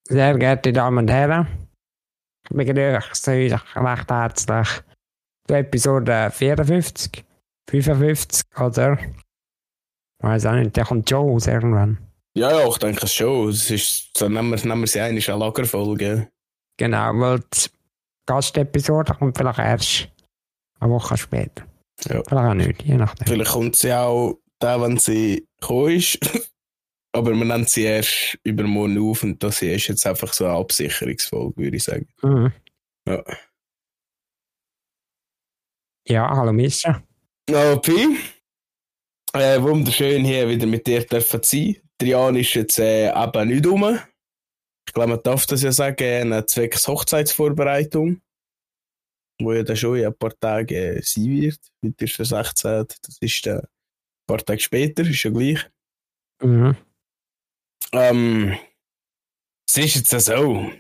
Sehr geehrte Damen und Herren, ich begrüße euch recht herzlich zur Episode 54, 55 oder? Ich weiß auch nicht, der kommt schon aus irgendwann. Ja, ich denke es schon. Es ist, so nehmen wir sie ein, ist eine Lagerfolge. Genau, weil die Gastepisode kommt vielleicht erst eine Woche später. Ja. Vielleicht auch nicht, je nachdem. Vielleicht kommt sie auch da, wenn sie gekommen ist. Aber wir nennen sie erst übermorgen auf und das ist jetzt einfach so eine Absicherungsfolge, würde ich sagen. Mhm. Ja. Ja, hallo Mischa. Hallo Pi. Wunderschön hier wieder mit dir dürfen sein. Trian ist jetzt eben nicht rum. Ich glaube, man darf das ja sagen, eine zwecks Hochzeitsvorbereitung, wo ja dann schon in ein paar Tage sein wird. Heute ist der 16. Das ist ein paar Tage später, ist ja gleich. Mhm. Es ist jetzt so.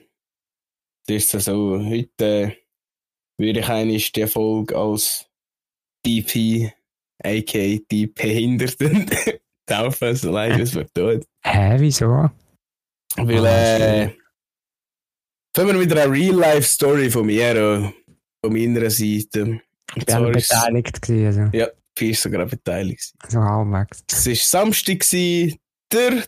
Heute würde ich eigentlich die Folge als DP, a.k.a. die Behinderten, taufen, so leid wie es mir tut. Wieso? Weil, fangen wir wieder eine Real-Life-Story von mir, von meiner Seite. Ich bin auch beteiligt gewesen. Also. Ja, du warst sogar beteiligt. So halbwegs. Es war Samstag, der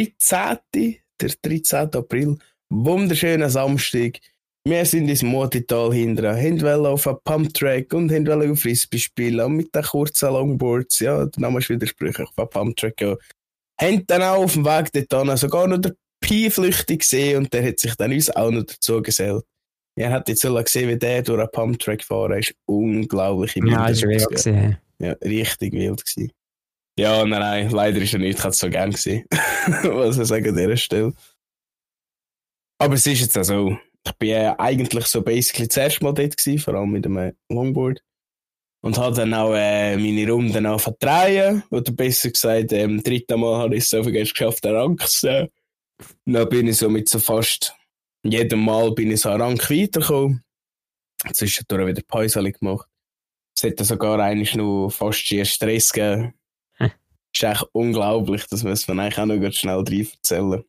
13. April. Wunderschöner Samstag. Wir sind ins Motital hinterher, wollten auf einen Pumptrack und wollten auf Frisbee spielen und mit den kurzen Longboards, ja, der Name ist widersprüchlich, auf einen Pumptrack, ja. Haben dann auch auf dem Weg dorthin sogar noch den Pi flüchtig gesehen und der hat sich dann uns auch noch dazu gesellt. Ihr habt jetzt so gesehen, wie der durch einen Pumptrack fahren ist. Unglaublich. Ja, ist wild gewesen. Ja, richtig wild gewesen. Ja, nein, leider ist er nicht, ich hätte es so gern gesehen. Was ich sage an dieser Stelle. Aber es ist jetzt auch so. Ich bin eigentlich so basically das erste Mal dort gewesen, vor allem mit einem Longboard. Und habe dann auch meine Runden auch verdrehen. Oder besser gesagt, dritten Mal habe ich es so viel geschafft, den Rang zu sehen. Dann bin ich so mit so fast jedem Mal bin ich so einen Rang weitergekommen. Zwischendurch wieder Pause gemacht. Es hätte sogar eigentlich noch fast schier Stress gegeben. Es ist echt unglaublich, das muss man eigentlich auch noch ganz schnell rein erzählen.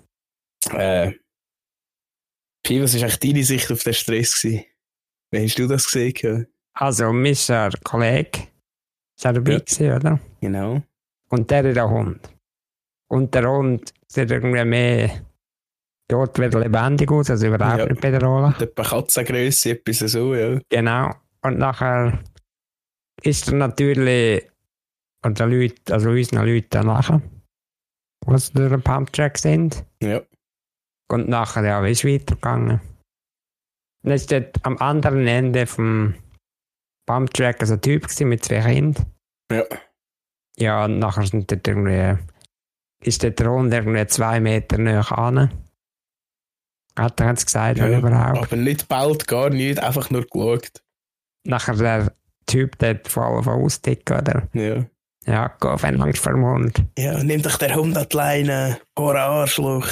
Pi, was war eigentlich deine Sicht auf den Stress gewesen? Wie hast du das gesehen? Also, Mischa, Kollege, ist auch dabei gewesen, oder? Genau. Und der Hund. Und der Hund sieht irgendwie mehr dort wieder lebendig aus, also überhaupt nicht bei der Rolle. Etwa Katzengrösse, etwas so, ja. Genau. Und nachher ist er natürlich, oder Leute, also unseren Leuten nachher, was durch den Pumptrack sind. Ja. Und nachher, ja, wie ist es weitergegangen? Und dann ist dort am anderen Ende vom Pumptrack also ein Typ mit 2 Kindern. Ja. Ja, und nachher sind dort irgendwie, ist dort der Hund irgendwie 2 Meter näher an. Hat er jetzt gesagt, ja, überhaupt. Aber nicht bald, gar nicht, einfach nur geschaut. Nachher der Typ dort voll ausdicken, oder? Ja. Ja, geh auf einen Angst vor dem Hund. Ja, nimm doch der Hund an die Leine, Arschloch.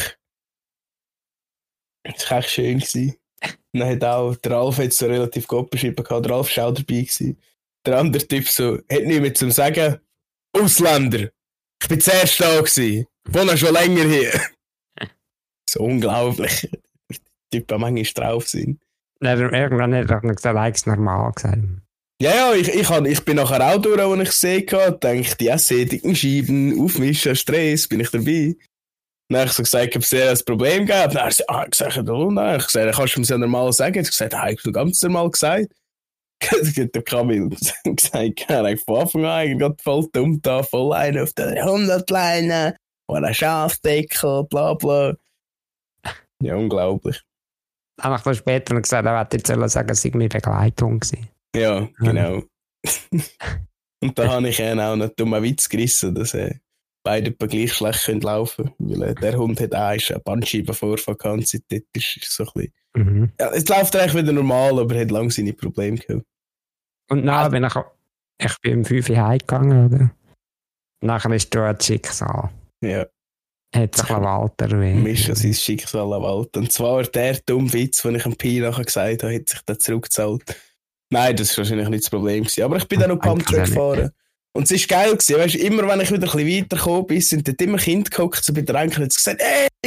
Das war echt schön gewesen. Dann hat auch der Ralf jetzt so relativ gut beschrieben, der Ralf war auch dabei gewesen. Der andere Typ so, hat nichts mehr zum Sagen. Ausländer! Ich bin zuerst da gewesen. Ich wohne schon länger hier. So unglaublich. Die Typen manchmal drauf sind. Irgendwann hat er gesagt, eigentlich normal gesagt. Ja, ich bin nachher auch durch, als ich es gesehen habe, dachte, ja, sättigen Scheiben, aufmischen, Stress, bin ich dabei. Dann habe ich so gesagt, ob es dir ein Problem gab. Dann habe ich gesagt, der Hund. Ich habe gesagt, kannst du mir das ja normal sagen? Ich habe gesagt, ich habe ganz normal gesagt. Der Kamil gesagt, er hat von Anfang an eigentlich voll dumm da, voll einen auf der Hundertleine, oder ein Schafdeckel, bla bla. Ja, unglaublich. Dann habe ich später gesagt, er hätte jetzt sagen, es sei meine Begleitung gewesen. Ja, genau. Und da habe ich ihn auch einen dummen Witz gerissen, dass beide gleich schlecht laufen können. Weil der Hund hat einen Bandscheibenvorfall gehabt und seitdem ist so ein bisschen... Mhm. Ja, es läuft eigentlich wieder normal, aber er hat lange seine Probleme gehabt. Und dann bin ich bin um 5 Uhr heimgegangen, oder? Nachher ist dort das Schicksal. Ja. Hat sich Walter erwähnt. Mischa sein Schicksal an Wald. Und zwar der dumme Witz, den ich am Pi nachher gesagt habe, hat sich dann zurückgezahlt. Nein, das war wahrscheinlich nicht das Problem gewesen. Aber ich bin dann noch Pumptrack gefahren. Und es war geil gewesen. Weißt, immer wenn ich wieder ein bisschen weitergekommen bin, sind dort immer Kinder gehockt, so bei der Enkel, und gesagt,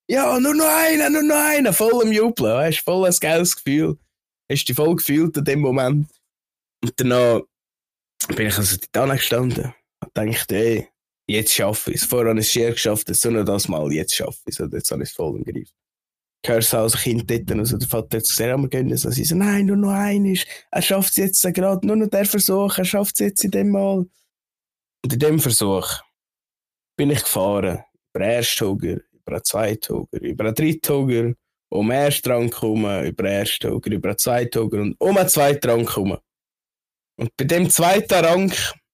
ja, nur noch einer, voll am Jubeln, weißt, voll ein geiles Gefühl. Hast du dich voll gefühlt in dem Moment. Und danach bin ich also dort gestanden und dachte, ey, jetzt schaffe ich es. Vorher habe ich es schier geschafft, jetzt nur das mal, jetzt schaffe ich es. Und jetzt habe ich es voll im Griff. Ich höre es also Kind dort, also der Vater hat gesagt, wir gehen so. Sie so, nein, nur noch einer. Er schafft es jetzt gerade, nur noch der Versuch, er schafft es jetzt in dem Mal. Und in dem Versuch bin ich gefahren. Über den ersten Hugger, über den zweiten Hugger, über den dritten Hugger, um den ersten Rang kommen, über den ersten Hugger, über den zweiten Hugger und um den zweiten Rang kommen. Und bei dem zweiten Rang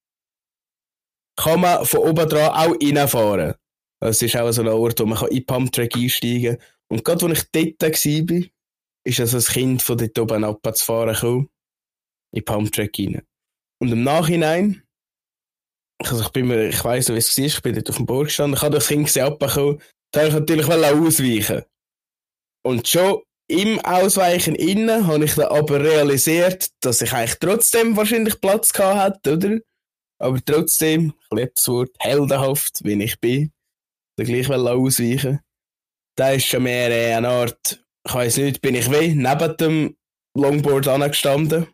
kann man von oben dran auch reinfahren. Das ist auch so ein Ort, wo man in den Pumptrack einsteigen kann. Und gerade als ich dort war, ist also ein Kind von dort oben ab zu fahren gekommen, in den Pumptrack rein. Und im Nachhinein, also ich weiss noch, wie es war, ich bin dort auf dem Board gestanden, ich habe das Kind gesehen, abgekommen, da wollte ich natürlich ausweichen. Und schon im Ausweichen innen habe ich dann aber realisiert, dass ich eigentlich trotzdem wahrscheinlich Platz gehabt hätte, oder? Aber trotzdem, ich liebe das Wort, heldenhaft, wie ich bin, dann gleich ausweichen. Da ist schon mehr eine Art, ich weiss nicht, bin ich neben dem Longboard angestanden,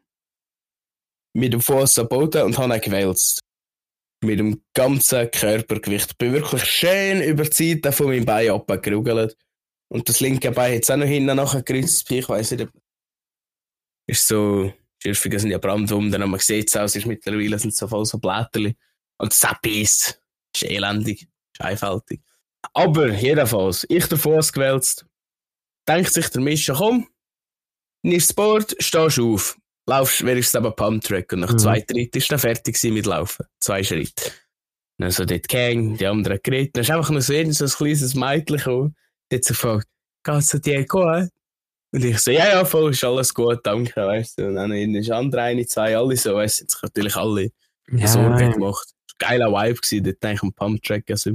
mit dem Fuß am Boden und habe ihn gewälzt. Mit dem ganzen Körpergewicht. Ich bin wirklich schön über die Seite von meinem Bein abgerugelt. Und das linke Bein hat es auch noch hinten nachgerützt. Ich weiss nicht, ist so, die Schürfungen sind ja brandwunden, man sieht es aus, mittlerweile sind so voll so Blätterli. Und das ist elendig, ist einfältig. Aber jedenfalls, ich den Fuß gewälzt, denkt sich der Mischa, komm, nimmst das Board, stehst auf, laufst wenigstens aber Pumptrack und nach 2 Tritten ist dann fertig mit Laufen. 2 Schritte. Dann so dort gehängt, die anderen geredet, dann ist einfach nur so ein kleines Mädchen gekommen, die hat so gefragt, geht's dir gut? Und ich so, ja, voll, ist alles gut, danke, weißt du. Und dann ist andere, eine, zwei, alle so, weißt du, jetzt natürlich alle Sorgen gemacht. Das war ein geiler Vibe gewesen, dort denke ich am Pumptrack, also.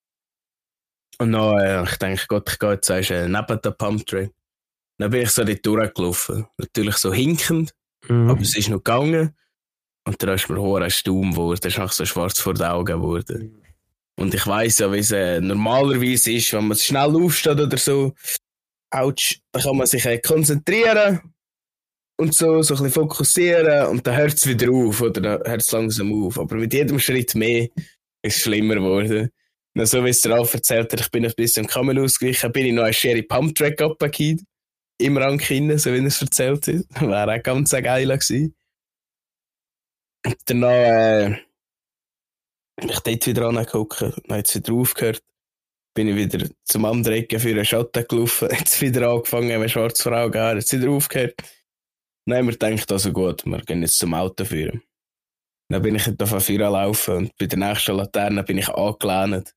Und dann, ich denke, Gott, ich gehe jetzt neben den Pumptrack. Dann bin ich so dort durchgelaufen. Natürlich so hinkend, aber es ist noch gegangen. Und dann ist mir hoher stumm geworden, es ist noch so schwarz vor den Augen geworden. Und ich weiss ja, wie es normalerweise ist, wenn man schnell aufsteht oder so, ouch, da kann man sich konzentrieren und so ein bisschen fokussieren und dann hört es wieder auf oder dann hört es langsam auf. Aber mit jedem Schritt mehr ist es schlimmer geworden. Und so wie es der Ralf erzählt hat, ich bin ein bisschen am Kamel ausgewichen, bin ich noch einen Sherry Pumptrack abgekehrt, im Rang hinten, so wie er es erzählt hat. Wäre auch ganz geil gewesen. Und danach bin ich dort wieder angeguckt, dann hat es wieder aufgehört. Bin ich wieder zum anderen Ecke für einen Schatten gelaufen, jetzt wieder angefangen, mit schwarz vor Augen, jetzt wieder aufgehört. Dann haben wir gedacht, also gut, wir gehen jetzt zum Auto führen. Dann bin ich auf vorne laufen und bei der nächsten Laterne bin ich angelehnt.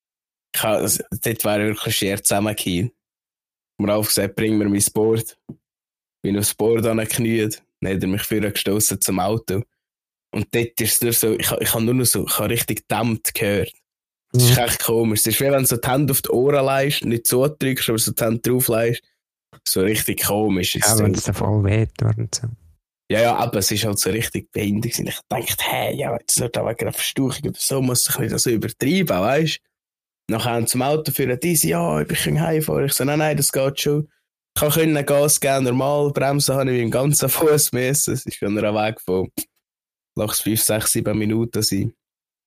Dort wäre wirklich schier zusammengekommen. Ich habe gesagt, bring mir mein Board. Bin aufs Board angekniet, dann hat er mich vorne gestossen zum Auto. Und dort ist es nur so, ich habe nur noch so, ich habe richtig gedämmt gehört. Das ist echt komisch. Es ist wie wenn du so die Hände auf die Ohren leist, nicht so drückst, aber so die Hände drauf leist. So richtig komisch. Ja, wenn es da voll weht und so. Ja, aber es ist halt so richtig behindert. Ich dachte, hey, ja, jetzt wird da wegen einer Verstauchung oder so, muss ich nicht so übertreiben, weißt du? Nachher zum Auto führen, diese, ja, ich kann heimfahren. Ich so, nein, das geht schon. Ich kann Gas geben, normal, bremsen habe ich mit dem ganzen Fuß messen. Es ist schon ein Weg von, lass es 5, 6, 7 Minuten sein.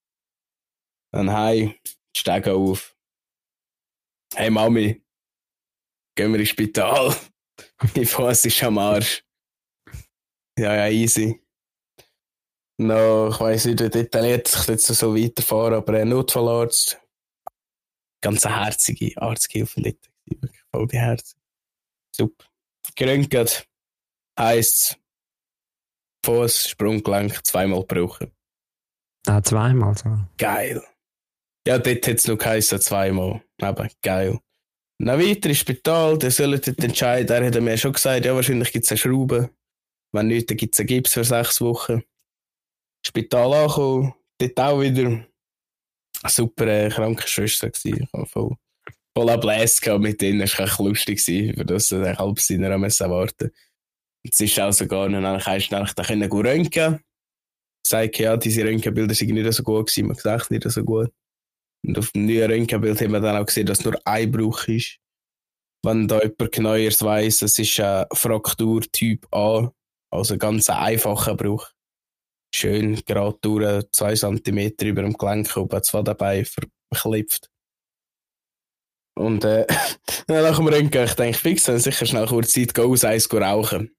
Dann heim, steigen auf. Hey Mami, gehen wir ins Spital. Mein Fuß ist am Arsch. Ja, easy. No, ich weiss nicht, wie detailliert ich jetzt so weiterfahren, aber ein Notfallarzt. Ganz eine herzige Arzthilfe dort. Wirklich voll die Herz. Super. Geröntgt heisst Fuß, Sprunggelenk 2-mal gebrochen. Ah, 2-mal so. Geil. Ja, dort hat es noch geheißen, 2-mal. Aber geil. Dann weiter ins Spital, der soll dort entscheiden. Er hat mir schon gesagt, ja, wahrscheinlich gibt es eine Schraube. Wenn nicht, dann gibt es einen Gips für 6 Wochen. Spital angekommen, dort auch wieder eine super Krankenschwester gewesen. Voll Ablässe mit denen, das war echt lustig, für das sie ein halbes Jahr warten. Jetzt ist auch sogar noch eigentlich da können röntgen. Sagt, ja, diese Röntgenbilder sind nicht so gut gewesen, man sieht nicht so gut. Und auf dem neuen Röntgenbild haben wir dann auch gesehen, dass nur ein Bruch ist. wenn da jemand Neues weiss, es ist ein Fraktur Typ A, also ganz ein einfacher Bruch. Schön gerade durch 2 cm über dem Gelenk oben zwar dabei verklipft. Und nach dem Röntgen ich denke, fix, dann sicher schnell kurz Zeit gehen, aus Eis rauchen.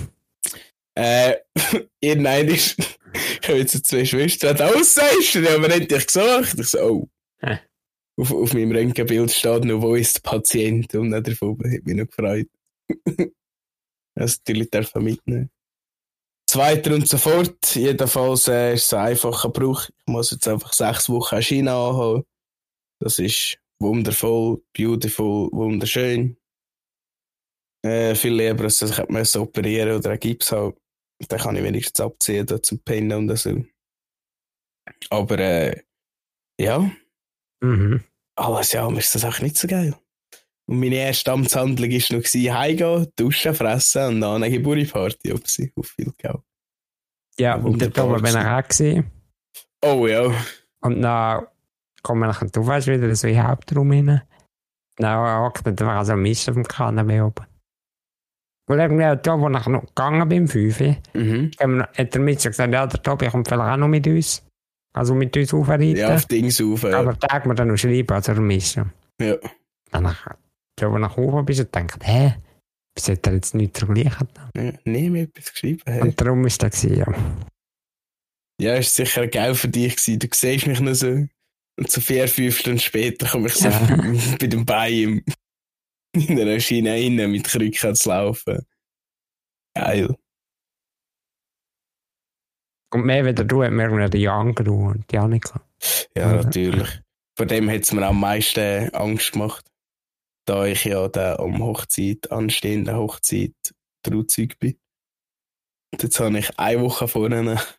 Irgendein ist, ich habe jetzt 2 Schwestern, hat aussagst, die haben endlich gesagt. Ich so, oh. Auf meinem Röntgenbild steht noch, wo ist der Patient? Und nicht davon, hat mich noch gefreut. Das natürlich darf man mitnehmen. Zweiter und so fort. Jedenfalls ist es ein einfacher Bruch. Ich muss jetzt einfach 6 Wochen Schiene anhaben. Das ist wundervoll, beautiful, wunderschön. Viel lieber, als ich hätte operieren oder einen Gips haben. Dann kann ich wenigstens abziehen, da zum Pennen und so. Aber ja. Alles ja, mir ist das auch nicht so geil. Und meine erste Amtshandlung war noch heimgehen, duschen, fressen und dann eine Geburtstagsparty auf Vilkau. Ja, und dort oben bin ich auch gewesen. Oh ja. Und dann komme ich du weißt wieder so in den Hauptraum rein. Dann hockt er einfach so ein Mist auf dem Kanapee oben. Und irgendwie da, wo ich noch gegangen bin, 5 Uhr, hat der Mitch gesagt, ja, der Tobi kommt vielleicht auch noch mit uns. Also mit uns aufreiten. Ja, auf Dings rauf. Ja. Aber Tag mir dann noch schreiben, also der Mitch. Ja. Dann da, wo ich hoch bist, und denkt, wieso hat er jetzt nichts verglichen? Ja, nie mehr etwas geschrieben. Hey. Und darum war das, ja. Ja, ist sicher geil für dich gewesen. Du siehst mich noch so. Und so 4-5 Stunden später komme ich so bei dem Bein in einer Schiene rein, mit Krücken zu laufen. Geil. Und mehr wieder du, hat mir irgendwie die Angru und die Annika. Ja, natürlich. Vor dem hat es mir am meisten Angst gemacht. Da ich ja da anstehenden Hochzeit Trauzeug bin. Und jetzt habe ich 1 Woche vorne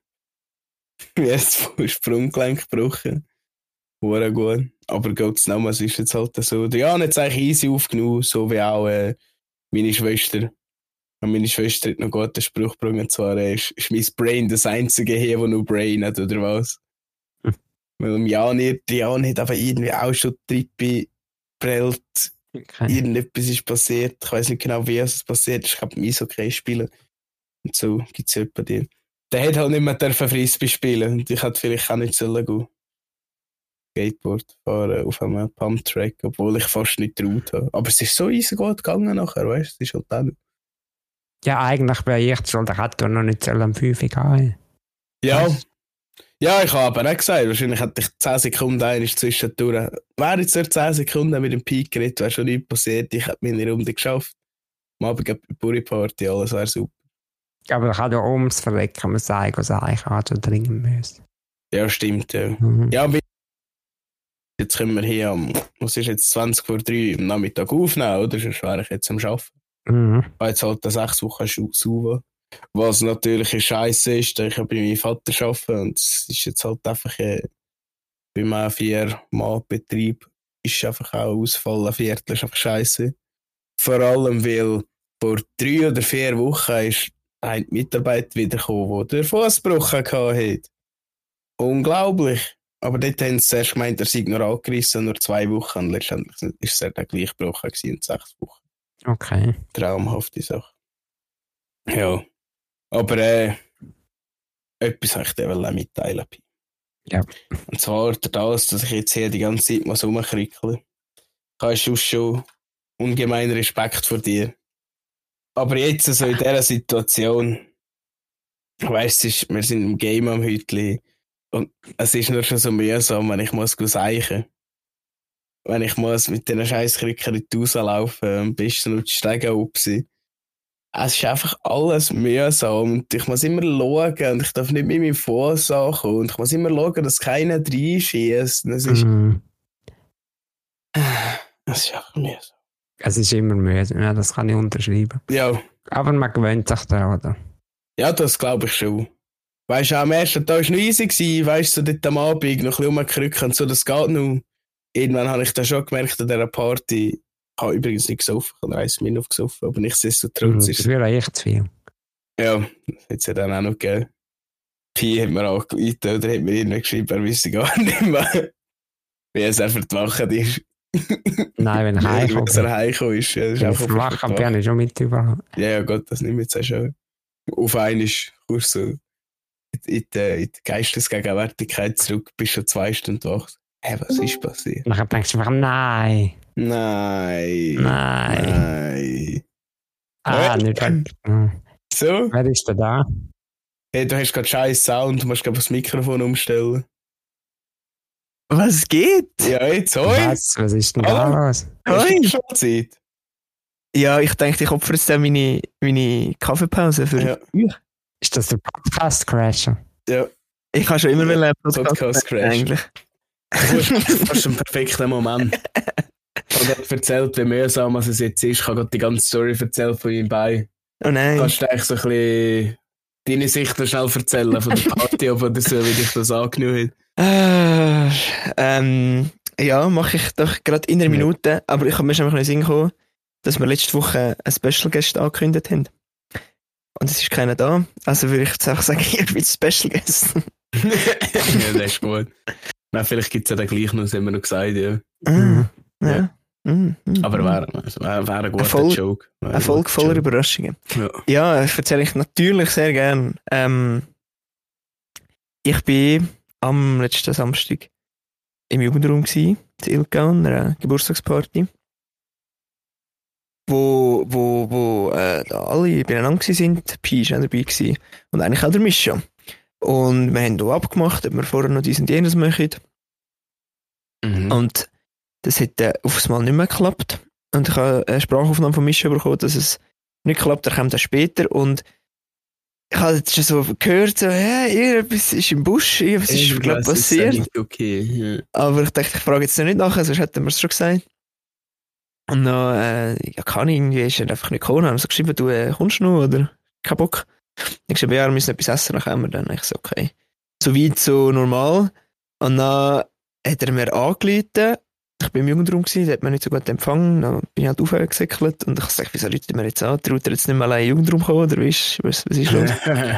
mir das Sprunggelenk gebrochen. Hure gut. Aber geht's nochmal, es ist jetzt halt so. Ja, hat es eigentlich easy aufgenommen, so wie auch meine Schwester. Und meine Schwester hat noch gut den Spruch gebracht, und zwar ist mein Brain das einzige hier, das nur Brain hat, oder was? Weil Jan hat aber irgendwie auch schon Trippe geprellt. Okay. Irgendetwas ist passiert. Ich weiß nicht genau, wie es passiert ist. Ich glaube, Eishockey spielen. Und so gibt es jemanden, der. Der hat halt nicht mehr Frisbee spielen. Und ich hätte vielleicht auch nicht sollen gehen. Skateboard fahren auf einem Pumptrack, obwohl ich fast nicht getraut habe. Aber es ist so easy gut gegangen nachher, weißt du? Es ist halt auch nicht. Ja, eigentlich wäre ich schon, der hätte noch nicht am 5 gehen. Ja. Ja, ich habe aber auch gesagt, wahrscheinlich hätte ich 10 Sekunden einmal zwischendurch. Wäre jetzt nur 10 Sekunden mit dem Peak geredet, wäre schon nichts passiert. Ich hätte meine Runde geschafft. Am Abend bei der Burri-Party, alles wäre super. Aber ich habe ja ums Verlecken, man sagen, was ich also dringend müsste. Ja, stimmt, ja. Ja, jetzt können wir hier was ist jetzt 20 vor 3 am Nachmittag aufnehmen, oder? Sonst wäre ich jetzt am Arbeiten. Ich habe jetzt halt 6 Wochen sauber. Was natürlich scheiße ist, ich habe bei meinem Vater arbeiten und es ist jetzt halt einfach bei meinem 4-Mann-Betrieb ist einfach auch Ausfall, ein Viertel ist einfach scheiße. Vor allem, weil vor 3 oder 4 Wochen ist ein Mitarbeiter wiedergekommen, der den Fußbruch hatte. Unglaublich. Aber dort haben sie zuerst gemeint, er sei nur angerissen, nur 2 Wochen. Und letztendlich ist er dann gleich gebrochen in 6 Wochen. Okay. Traumhafte Sache. Ja. Aber etwas wollte ich dir mitteilen. Ja. Und zwar das, dass ich jetzt hier die ganze Zeit mal so rumkrickle. Ich habe schon ungemein Respekt vor dir. Aber jetzt so in dieser Situation, weißt du, wir sind im Game am Hütli und es ist nur schon so mühsam, wenn ich muss seichen. Wenn ich muss mit diesen Scheisskrücken in die Haus laufen, am besten noch die Stege aufsehen. Es ist einfach alles mühsam und ich muss immer schauen und ich darf nicht mit meinem Fuß ankommen und ich muss immer schauen, dass keiner reinschießt. Es ist einfach mühsam. Es ist immer mühsam, ja, das kann ich unterschreiben. Ja. Aber man gewöhnt sich daran, oder? Ja, das glaube ich schon. Weißt du, am ersten Tag war es noch easy gewesen, weißt du, so dort am Abend noch ein bisschen rumgerückt und so, das geht noch. Irgendwann habe ich dann schon gemerkt an dieser Party, ich habe übrigens nicht gesoffen, ich habe 1 Minute gesoffen, aber nichtsdestotrotz ist es. Das wäre echt zu viel. Ja, das hat es ja dann auch noch gegeben. Pi hat mir angerufen oder hat mir irgendwie geschrieben, er wisse gar nicht mehr, wie es einfach die Wache ist. Nein, wenn ich heimkomme. Wenn er heimgekommen ist. Ja, das ist Wenn ich einfach verwache, verwacht. bin ich schon mit überall. Ja, Gott, das nicht mehr zu schon. Auf einmal kommst du so in die Geistesgegenwärtigkeit zurück, bist schon 2 Stunden wach. Hey, was ist passiert? Und dann denkst du einfach, nein. Nein. Nicht fertig. So? Wer ist denn da? Hey, du hast gerade scheiß Sound, du musst gerade das Mikrofon umstellen. Was geht? Ja, jetzt, hoi! Was ist denn da los? Hast Hoi. du schon Zeit? Ja, ich denke, ich opfere jetzt dann meine Kaffeepause für Ja. euch. Ist das der Podcast-Crasher? Ja, Ich kann schon immer Ja, einen Podcast crash. eigentlich. das ist ein perfekter Moment. Und er hat erzählt, wie mühsam es jetzt ist. Ich habe gerade die ganze Story erzählt von ihm bei. Oh nein. Kannst du eigentlich so ein bisschen deine Sicht noch schnell erzählen von der Party oder so, wie dich das angenommen hat? Ja, mache ich doch gerade in einer Minute, aber ich habe mir schon mal in den Sinn gekommen, dass wir letzte Woche einen Special Guest angekündigt haben. Und es ist keiner da, also würde ich jetzt einfach sagen, ich bin Special Guest. Ja, das ist gut. Nein, vielleicht gibt es ja den gleich noch, das haben wir noch gesagt, ja. Ja. Aber wäre ein guter Erfolg- Joke. Eine Folge voller Überraschungen. Ja. Ja, das erzähle ich natürlich sehr gern. Ich bin am letzten Samstag im Jugendraum gsi, in Ilka, an einer Geburtstagsparty, wo da alle beieinander gsi sind. Pi ist auch dabei gsi. Und eigentlich auch der Mischa. Und wir haben auch abgemacht, ob wir vorher noch dies und jenes machen. Mhm. Und das hat aufs Mal nicht mehr geklappt. Und ich habe eine Sprachaufnahme von Mischa bekommen, dass es nicht klappt, er kommt dann später. Und ich habe jetzt schon so gehört, so, irgendetwas ist im Busch, was ist glaub, passiert. Okay. Ja. Aber ich dachte, ich frage jetzt noch nicht nachher, sonst hätten wir es schon gesagt. Und dann, irgendwie ist er einfach nicht gekommen. Haben so geschrieben, du kommst noch oder kein Bock. Ich habe ja, wir müssen etwas essen, dann kommen wir dann. Ich so, okay. So weit, so normal. Und dann hat er mir angerufen. Ich war im Jugendraum, der hat mir nicht so gut empfangen. Dann bin ich halt aufgesäckelt und ich dachte, wieso ruft er mir jetzt an? Traut er jetzt nicht mehr allein in den Jugendraum kommen oder was ist los?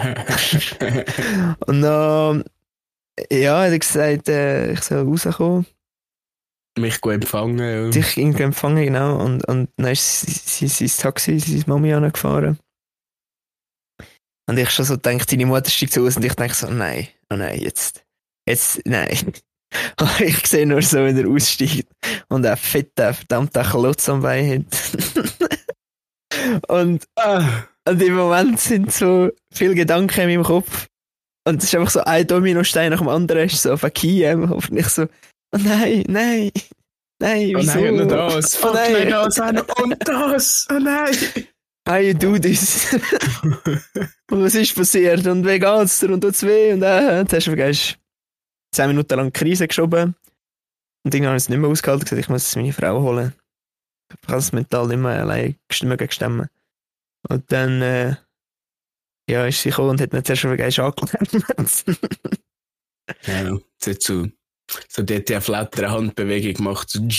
Und dann, ja, hat er gesagt, ich soll rauskommen. Mich gut empfangen. Ja. Sich irgendwie empfangen, genau. Und dann ist sein Taxi, seine Mami angefahren. Und ich schon so gedacht, seine Mutter steigt so aus und ich denke so, nein, jetzt, nein. Ich sehe nur so, wenn er aussteigt und einen fetten, verdammten Klotz am Bein hat. und im Moment sind so viele Gedanken in meinem Kopf. Und es ist einfach so ein Dominostein nach dem anderen, ist so auf ein Key im Kopf. Und ich so, oh nein, Oh wieso? nein, nur das. Oh Fuck, nein. nein, das auch noch. Und das. Oh nein. How you do this? Und was ist passiert? Und wie geht's dir? Und tut's weh? Und jetzt hast du vergessen, 10 Minuten lang die Krise geschoben. Und irgendwann habe ich es nicht mehr ausgehalten, gesagt, ich muss meine Frau holen. Ich kann es mental nicht mehr allein stemmen. Und dann, ist sie gekommen und hat mir zuerst schon vergessen angelernt. Ja, sie hat so die flattere Handbewegung gemacht. So.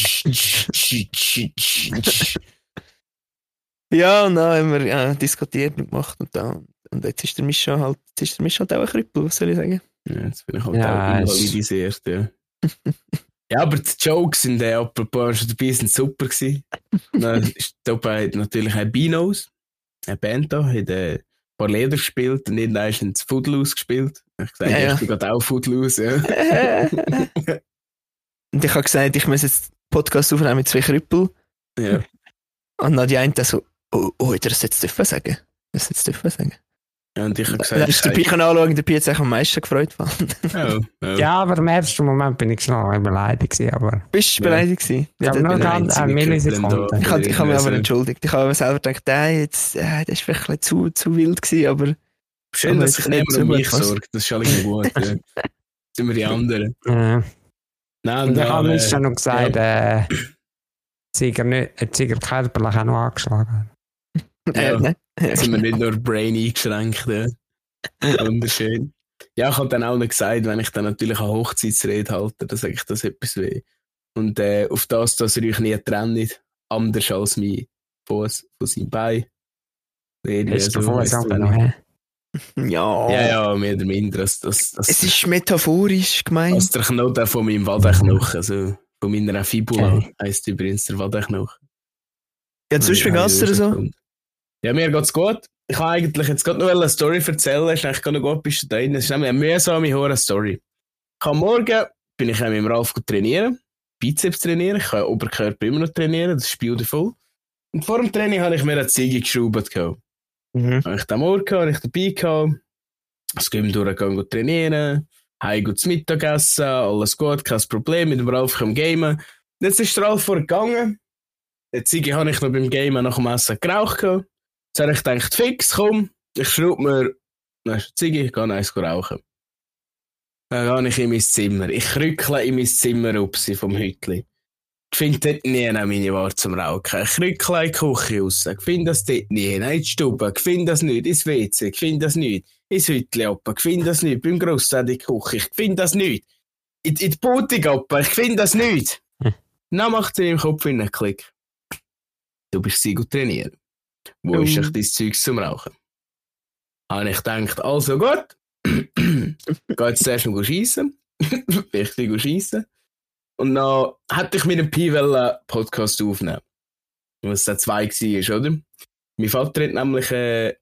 Ja, und dann haben wir diskutiert und gemacht und da. Und jetzt ist der Mischa halt auch ein Krüppel, was soll ich sagen? Ja, jetzt bin ich halt Ja, auch ist- invalidisiert, ja. Ja, aber die Jokes sind apropos schon dabei, sind super gewesen. Dann ist dabei natürlich ein Binos, eine Band da, hat ein paar Lieder gespielt und irgendwann haben sie Footloose gespielt. Ich habe gesagt, Ja. ich bin gerade auch Footloose, ja. Und ich habe gesagt, ich muss jetzt Podcast aufnehmen mit 2 Krüppel. Ja. Und dann die eine so, oh, hätte er das jetzt dürfen sagen? Ja, und ich habe Dann hast du den gesagt, Pi anschauen, der Pi hat sich am meisten gefreut. Ja, aber im ersten Moment bin ich schon beleidigt gewesen, aber Bist du beleidigt gewesen? ich habe Ja, nur das- ganz eine Millisekunde. ich habe mich aber entschuldigt. Ich habe mir selber gedacht, das ist vielleicht ein bisschen zu wild gewesen, aber schön, aber dass sich jetzt nicht niemand so um gut mich passt. sorgt, das ist alles gut. Ja. Das sind wir die anderen. Ja. Nein, Und ich habe mir schon noch ja. gesagt, Ziger körperlich auch noch angeschlagen. Ja. ne? Jetzt sind wir nicht nur Brain eingeschränkt. Ja. Wunderschön. Ja, ich habe dann auch noch gesagt, wenn ich dann natürlich eine Hochzeitsrede halte, dann sage ich das etwas weh. Und auf das, dass ihr euch nie trennt, anders als mein Fuß von seinem Bein. Irgendwie Hast du so, vorher weißt du, sagen noch, hä? Ja. ja, mehr oder minder. Es ist metaphorisch gemeint. Als der Knoten von meinem Wadenknochen. So. Von meiner Fibula heisst übrigens der Wadenknochen. Ja, sonst wie geht's dir so? Ja, mir geht's gut. Ich kann eigentlich jetzt gerade noch eine Story erzählen. Es ist eigentlich gar nicht gut, bist du da drin. Es ist nämlich eine mühsame Horror-Story. Am Morgen bin ich mit dem Ralf trainieren. Bizeps trainieren. Ich kann Oberkörper immer noch trainieren. Das ist beautiful. Und vor dem Training habe ich mir eine Ziege geschraubt. Habe ich den Morgen habe ich dabei gehabt. Es geht durch, trainieren. Heim gut zu Mittagessen. Alles gut, kein Problem. Mit dem Ralf im Gamen. Jetzt ist der Ralf vorgegangen. Die Ziege habe ich noch beim Gamen nach dem Essen geraucht. Jetzt habe ich gedacht, fix, komm, ich schraube mir, dann ist die Ziege, ich gehe eins rauchen. Dann gehe ich in mein Zimmer. Ich rückle in mein Zimmer ab vom Hütli. Ich finde dort nie meine Ware zum Rauchen. Ich rückle in die Küche raus. Ich finde das dort nie. In die Stube. Ich finde das nicht. Ins WC. Ich finde das nicht. Ins Hütli ab. Ich finde das nicht. Beim Grossdad in die Küche. Ich finde das nicht. In die Bootung ab. Ich finde das nicht. Dann macht sie im Kopf einen Klick. Du bist sie gut trainieren. Wo ist echt dein Zeug zum Rauchen? Habe ich gedacht, also gut. Geh jetzt zuerst mal schiessen. Richtig schiessen. Und dann hätte ich mit dem Pi einen Podcast aufnehmen. Was da 2 war, oder? Mein Vater hat nämlich,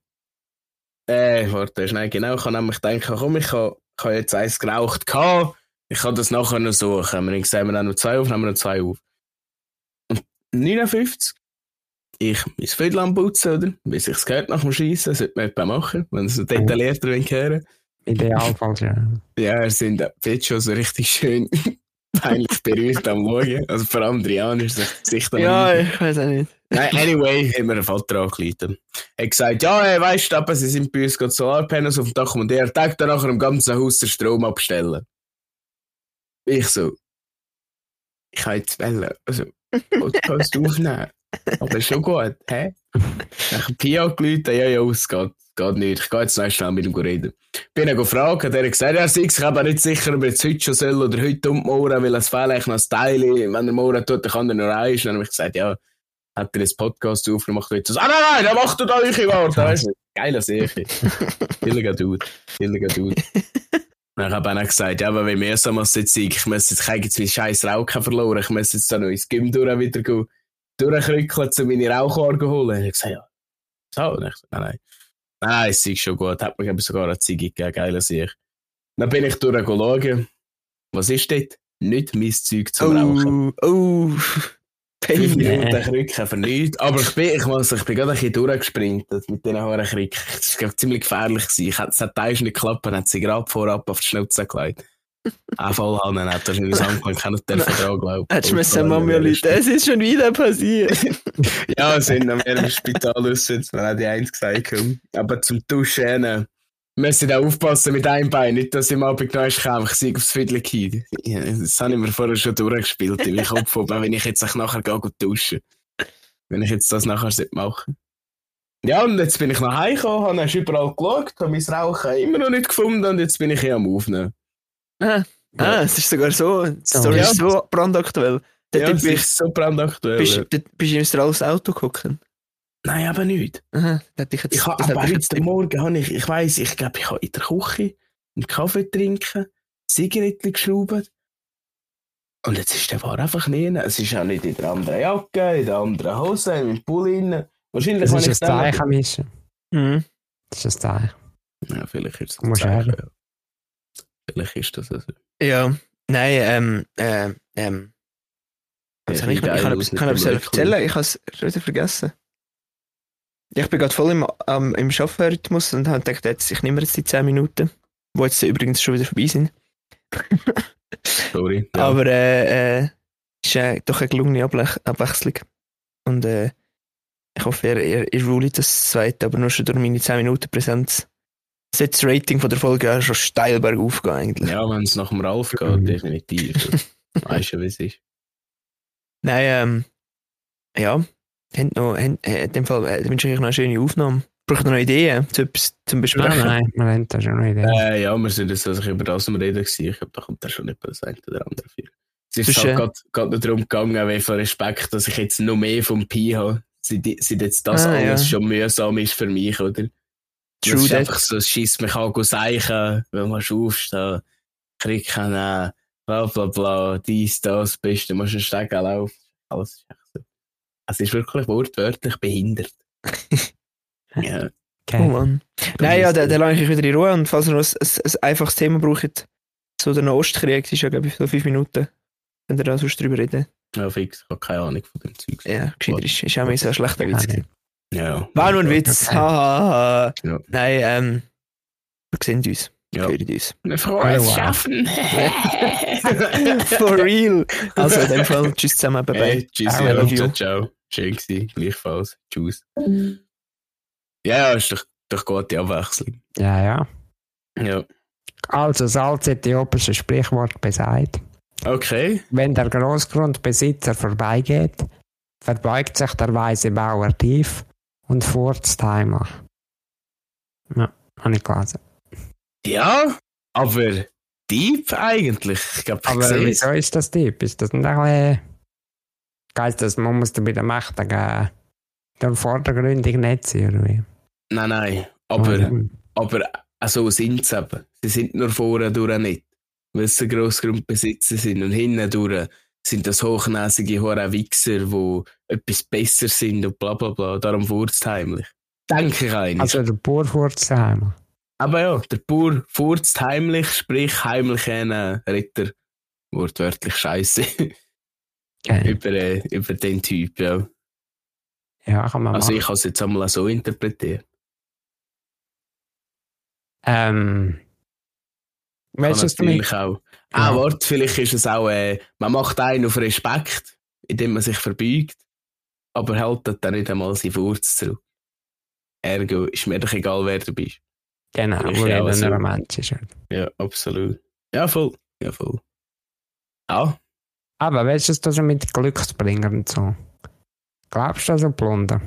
warte, schnell, genau, ich habe nämlich gedacht, komm, ich habe jetzt eins geraucht gehabt. Ich kann das nachher noch suchen. Wir haben gesagt, wir nehmen noch 2 auf, nehmen wir noch 2 auf. Und 59. Ich mein Viertel am Putzen, oder? Bis ich es gehört nach dem Schiessen, sollte man etwas machen, wenn es so detaillierter hören. Idealfall, ja. Ja, wir sind jetzt schon so richtig schön peinlich berührt am Morgen. Also vor allem Drian ist sich das Gesicht am Ja, ich weiß auch nicht. Nein, anyway, haben wir einen Vater angeleitet. Er hat gesagt, ja, weißt du, sie sind bei uns gerade Solarpanels auf dem Dach und er tagt dann nachher im ganzen Haus den Strom abstellen. Ich so, ich kann jetzt wählen, also, Podcast aufnehmen. Aber schon gut, hä? Ich habe Pia angerufen, ja, es geht nicht. Ich gehe jetzt noch schnell mit ihm reden. Bin ihn gefragt, hat er gesagt, ja, ich bin nicht sicher, ob er jetzt heute schon soll oder heute morgen, weil es fehlt eigentlich noch ein Teil. Wenn er morgen tut, dann kann er noch rein. Dann habe ich gesagt, ja, hat er jetzt Podcast aufgemacht, und so, nein, dann macht er da eure Warte. Geiler Serie. Billiger Dude. Dann habe ich gesagt, ja, aber wenn mir so muss jetzt ich muss jetzt meinen scheiß Rauchen verloren, ich muss jetzt da noch ins Gym wieder gehen. Durchrückeln, zu meine Rauchorgen holen. Ich gesagt, ja. So, und ich so, nein, es ist schon gut. Hat mir sogar eine Ziege gegeben, geiler Sieg. Dann bin ich schauen. Was ist dort? Nicht mein Zeug zum Rauchen. 5 Minuten Krücken für nichts. Aber ich bin gerade ein bisschen durchgesprintet mit diesen hohen Krücken. Das war ziemlich gefährlich. Es hat teils nicht geklappt, dann hat sie gerade vorab auf die Schnauze gelegt. Auch voll haben, dann hat er schon gesagt, man kann nicht den Vertrag glauben. Hättest du mir sagen, Mami, es ist schon wieder passiert. Ja, sind wir im Spital raus, man hat die eins gesagt. Aber zum Duschen, müssen auch aufpassen mit einem Bein, nicht, dass ich am Abend noch komme, ich sehe aufs Viertel gehen. Das habe ich mir vorher schon durchgespielt in meinem Kopf, wenn ich jetzt nachher gehe duschen. Wenn ich jetzt das nachher machen. Ja, und jetzt bin ich nach Hause gekommen, habe überall geschaut, habe mein Rauchen immer noch nicht gefunden und jetzt bin ich hier am Aufnehmen. Es ist sogar so. Die Story ist so brandaktuell. Ja, es ist so brandaktuell. Bist du in ein altes Auto geguckt? Nein, aber nicht. Aha, ich habe aber heute Morgen, ich weiss, ich glaube, ich habe in der Küche einen Kaffee trinken, Zigaretten geschraubt. Und jetzt ist der War einfach nicht. Es ist auch nicht in der anderen Jacke, in der anderen Hose, im Pulli rein. Wahrscheinlich das ist ein Zeichen, Mischa. Das ist ein Zeichen. Ja, vielleicht ist es ein Zeichen. Ja. Vielleicht ist das also. Ja, nein, ich kann etwas erzählen, ich habe es wieder vergessen. Ich bin gerade voll im Arbeitsrhythmus und habe gedacht, ich nehme jetzt die 10 Minuten, die jetzt übrigens schon wieder vorbei sind. Sorry. Ja. Aber ist doch eine gelungene Abwechslung. Und ich hoffe, ihr rulet das zweite, aber nur schon durch meine 10 Minuten Präsenz. Das Rating von der Folge auch schon steil bergauf gehen eigentlich. Ja, wenn es nach dem Ralf geht, definitiv. Weißt du, wie es ist. Nein, ja. In dem Fall wünsche ich euch noch eine schöne Aufnahme. Braucht ihr noch Ideen zum Besprechen? Nein, wir haben da schon noch Ideen. Ja, wir sind jetzt über das am Reden gewesen. Ich glaube, da kommt da schon nicht das eine oder andere für. Es ist halt gerade nur darum gegangen, wie von Respekt, dass ich jetzt noch mehr vom Pi habe. Seit jetzt das alles schon mühsam ist für mich, oder? True, das ist einfach so, es scheisst mich an, seichen, wenn man aufstehen, kriegen, bla bla bla, dies, das Beste, musst einen Steg laufen. Alles ist echt so. Es ist wirklich wortwörtlich behindert. Ja. Okay. Oh Mann. Nein, ja, dann lasse ich euch wieder in Ruhe. Und falls ihr noch ein einfaches Thema braucht, so der Ostkrieg, das ist ja, glaube ich, so 5 Minuten. Wenn ihr da sonst drüber reden. Ja, fix, ich habe keine Ahnung von dem Zeug. Ja, gescheiter ist auch mehr so ein schlechter Witz. Ja. War nur ein Witz. Haha. Ja. Nein, wir sehen uns. Ja. Wir hören uns. Wir freuen uns schaffen. For real. Also in dem Fall, tschüss zusammen, bye bye. Hey, tschüss, I ja, love you. ciao, ciao. Schön gewesen, gleichfalls. Tschüss. Ja, ist doch gute Abwechslung. Ja. Ja. Also, das äthiopische Sprichwort besagt, Okay. wenn der Großgrundbesitzer vorbeigeht, verbeugt sich der weise Bauer tief und furzt heimlich. Ja, habe ich gelesen. Ja, aber deep eigentlich. Ich glaube, ich Aber sehe es. wieso ist das Typ? Ist das nicht Geist, dass man muss bei den Mächtigen der vordergründig nicht sein, oder wie? Nein. Aber so sind sie eben. Sie sind nur vorne durch nicht. Weil sie Grossgrundbesitzer sind. Und hinten durch sind das hochnäsige hohe Wichser, die etwas besser sind und bla bla bla. Darum furzt heimlich. Denke ich eigentlich. Also der Bauer furzt heimlich. Aber ja, der Bauer furzt heimlich, sprich heimlich einen Ritter. Wortwörtlich Scheiße. Okay. über den Typ, ja. Ja, kann man Also machen. ich habe es jetzt einmal so interpretiert. Weißt du, was du natürlich mit? auch. Ja. Warte, vielleicht ist es auch, man macht einen auf Respekt, indem man sich verbeugt, aber hält dann nicht einmal seinen Furz zurück. Ergo ist mir doch egal, wer du bist. Genau, Vielleicht wo ja auch jeder so. ein Mensch ist. Ja, absolut. Ja, voll. Ja, voll. Ja, Aber weißt du, was das mit Glücksbringer und so? Glaubst du das so Blonde?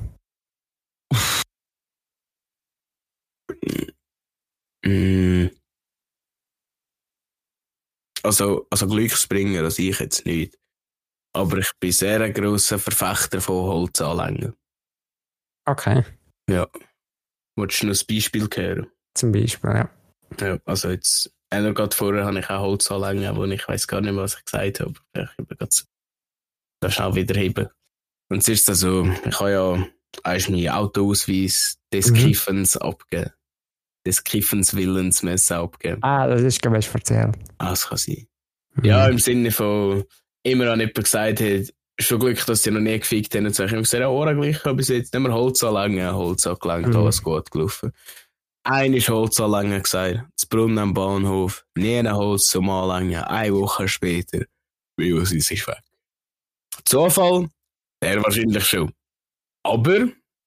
Also Glücksbringer, also ich jetzt nicht. Aber ich bin sehr ein grosser Verfechter von Holzanlängen. Okay, Ja. Wolltest du noch ein Beispiel hören? zum Beispiel, ja. Ja, also jetzt, gerade vorher habe ich auch Holzanlängen, wo ich weiß gar nicht mehr, was ich gesagt habe. Ich habe gerade da schnell wieder heben. Und es ist so, ich habe ja meinen Autoausweis des Kiffens abgegeben. Des Kiffens Willens müssen abgeben. Ah, das ist, glaube ich, erzählt. Das kann sein. Ja, im Sinne von, immer an jemand gesagt hat, schon Glück, dass die noch nie gefickt haben. Und so. Ich habe gesagt, ja, Ohrengleich habe bis jetzt nicht mehr Holzanlängen, Holz angelangt, alles gut gelaufen. Ein ist Holzanlängen gesagt, das Brunnen am Bahnhof, nie ein Holz zum Anlängen, 1 Woche später, wie was ist ich weg. Zufall? Der wahrscheinlich schon. Aber,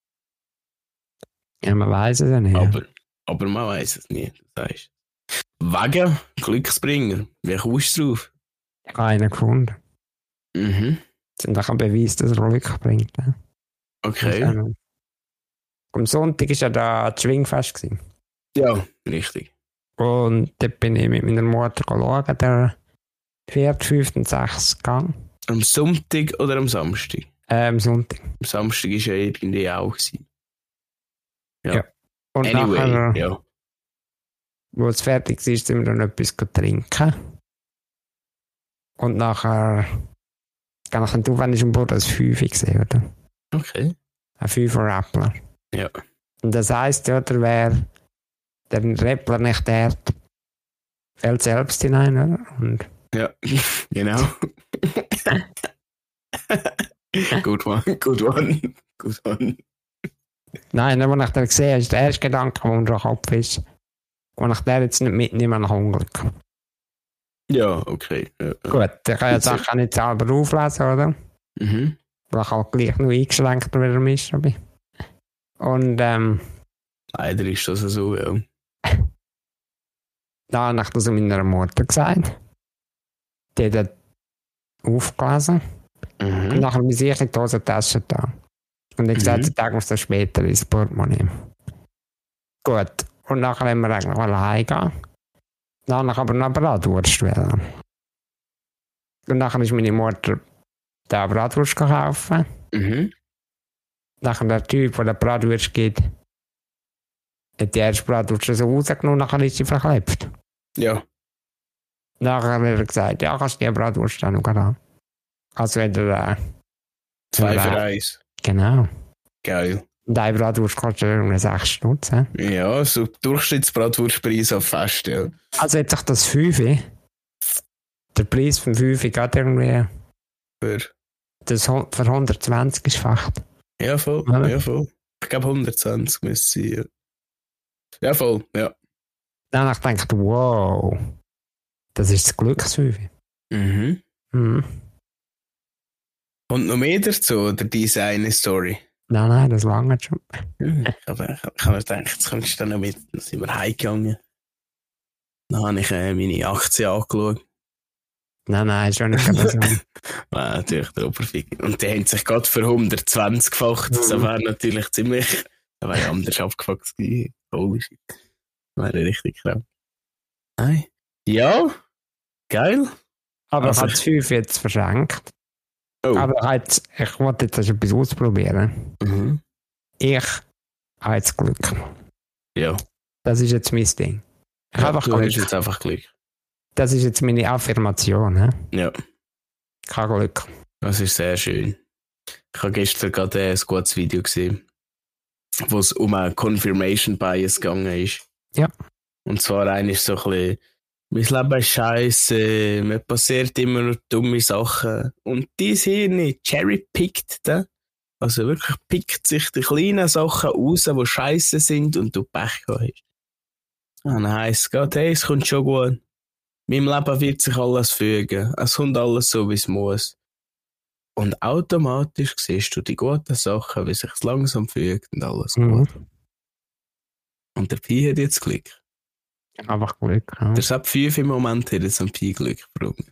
Ja, man weiß es ja nicht. aber man weiß es nicht, du sagst. Wegen Glücksbringer, wie kommst du drauf? Ich habe einen gefunden. Mhm, Das ist ein Beweis, dass er Glück bringt. Ne? okay. Am Sonntag war ja da das Schwingfest gewesen. Ja, richtig. Und dort bin ich mit meiner Mutter schauen, der 4., 5. und 6. Gang. Am Sonntag oder am Samstag? Am Sonntag. Am Samstag war ja irgendwie auch. Ja. Und Anyway, nachher, ja. wo es fertig war, sind wir dann etwas trinken. Und nachher, nach dem Aufwand ist im Boot als 5 gesehen, oder? Okay. Ein 5er Rappler. Ja. Und das heisst, oder, wer den Rappler nicht hört, fällt selbst hinein, oder? Und Ja, genau. Good one. nein, aber nach der gesehen ist der erste Gedanke, der unter dem Kopf ist, und nach der jetzt nicht mitnehmen nach Unglück. Ja, okay. Ja. Gut, ich kann ja die Sachen nicht selber auflesen, oder? Mhm. Weil ich halt gleich nur eingeschränkt wieder Mischer bin. Und Leider ist das so, ja. dann habe ich das meiner Mutter gesagt. Die hat das aufgelesen. Und Mhm. nachher bin ich in die Hosentasche da. Und ich gesagt, den Tag muss dann später ins Portemonnaie. Gut. Und nachher haben wir eigentlich heimgehen. Dann habe ich aber noch Bratwurst wählen. Und nachher ist meine Mutter da Bratwurst kaufen. Mhm. Nachher der Typ, der Bratwurst gibt, hat die erste Bratwurst so rausgenommen, nachher ist sie verklebt. Ja. Nachher hat er gesagt, ja, kannst du die Bratwurst auch noch haben. Also wieder 2 für 1. Genau. Geil. Und eine Bratwurst kostet irgendwie 6 Stutz. Ja, so Durchschnittsbratwurstpreis auf Fest, ja. Also jetzt auch das 5. Der Preis von 5 geht irgendwie Für 120 ist Fakt. Ja, voll. Ja. Ja, voll. Ich glaube 120 müsste sein. Ja. Ja, voll. Ja. Dann habe ich gedacht, wow, das ist das Glücksfünf. Mhm. Mhm. Und noch mehr dazu, oder diese eine Story? Nein, das lange schon. Ich habe mir gedacht, jetzt kommst du dann noch mit. Dann sind wir heimgegangen. Dann habe ich meine Aktien angeschaut. Nein, ist schon nicht gerade so. Ja, natürlich der Oberfick. Und die haben sich gerade für 120 gefacht. Das wäre natürlich ziemlich. Das wäre anders abgefuckt gewesen. Holy shit. Das wäre richtig krank. Nein. Ja, geil. Aber Also- ich habe das 5 jetzt verschenkt. Oh. Aber ich wollte jetzt etwas ausprobieren. Mhm. Ich habe jetzt Glück. Ja. Das ist jetzt mein Ding. Ich habe einfach Du hast Glück. jetzt einfach Glück. Das ist jetzt meine Affirmation. He? Ja. Ich habe Glück. Das ist sehr schön. Ich habe gestern gerade ein gutes Video gesehen, wo es um einen Confirmation Bias gegangen ist. Ja. Und zwar eigentlich so ein bisschen, mein Leben ist scheisse, mir passiert immer nur dumme Sachen. Und dies hier nicht cherry-pickt, also wirklich pickt sich die kleinen Sachen raus, die scheisse sind und du Pech gehabt hast. Und dann heisst es gerade, hey, es kommt schon gut. Meinem Leben wird sich alles fügen. Es kommt alles so, wie es muss. Und automatisch siehst du die guten Sachen, wie sich es langsam fügt und alles Mhm. gut. Und der Pi hat jetzt Glück. Einfach Glück. Ja. Der Sepp 5 im Moment hat jetzt ein Pi Glück gebrungen.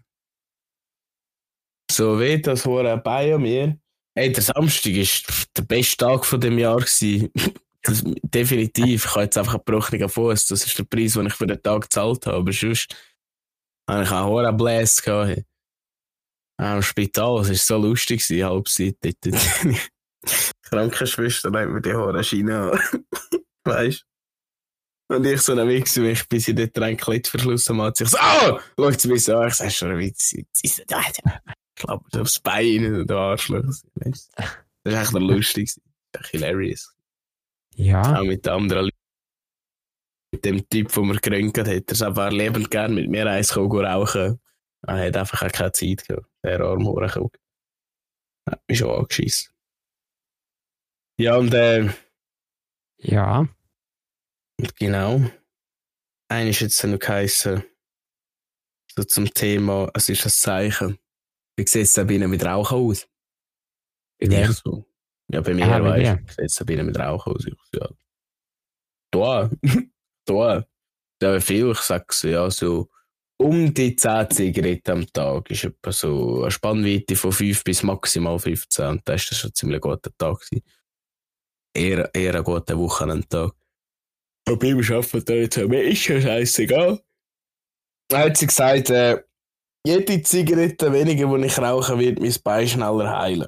So wie das hohe bei mir. Hey, der Samstag war der beste Tag von dem Jahr gewesen. Das, definitiv. Ich habe jetzt einfach einen gebrochenen Fuß. Das ist der Preis, den ich für den Tag gezahlt habe. Aber sonst habe ich einen hohen Bläs gehabt. Am Spital, es war so lustig, die Halbzeit dort. Die Krankenschwester hat mir die hohen Schiene an. Weißt du? Und ich so ein Weg, ich bis ich dort einen Klettverschluss am Hat. Ich so, schaut sie mich so an. Ich sag schon ein Witz. Sie so, ich glaube, aufs Bein und der Arschloch. Weißt du? Das war echt noch lustig. Das war hilarious. Ja. Auch mit den anderen Leuten. Mit dem Typ, den mir gerönt hat. Er war lebend gern mit mir eins rauchen. Er hat einfach auch keine Zeit gehabt. Der arme Hurenkuck. Hat mich schon angeschissen. Ja, und Ja. und genau. Einer ist jetzt noch geheißen, so zum Thema, es ist ein Zeichen. Wie sieht es bei Ihnen mit Rauchen aus? Bei wem? Ich so. Ja, bei mir, Ah, bei weißt dir. du, wie sieht es bei Ihnen mit Rauchen aus? Ich so, ja. Da. Da. Ja, viel, ich sag so, ja, so um die 10 Zigaretten am Tag ist etwa so eine Spannweite von 5 bis maximal 15. Und das war schon ein ziemlich guter Tag gewesen. Eher ein guter Wochenendtag. Und beim Arbeiten da jetzt mir ist ja scheißegal. Dann hat sie gesagt, jede Zigarette weniger, die ich rauche, wird mein Bein schneller heilen.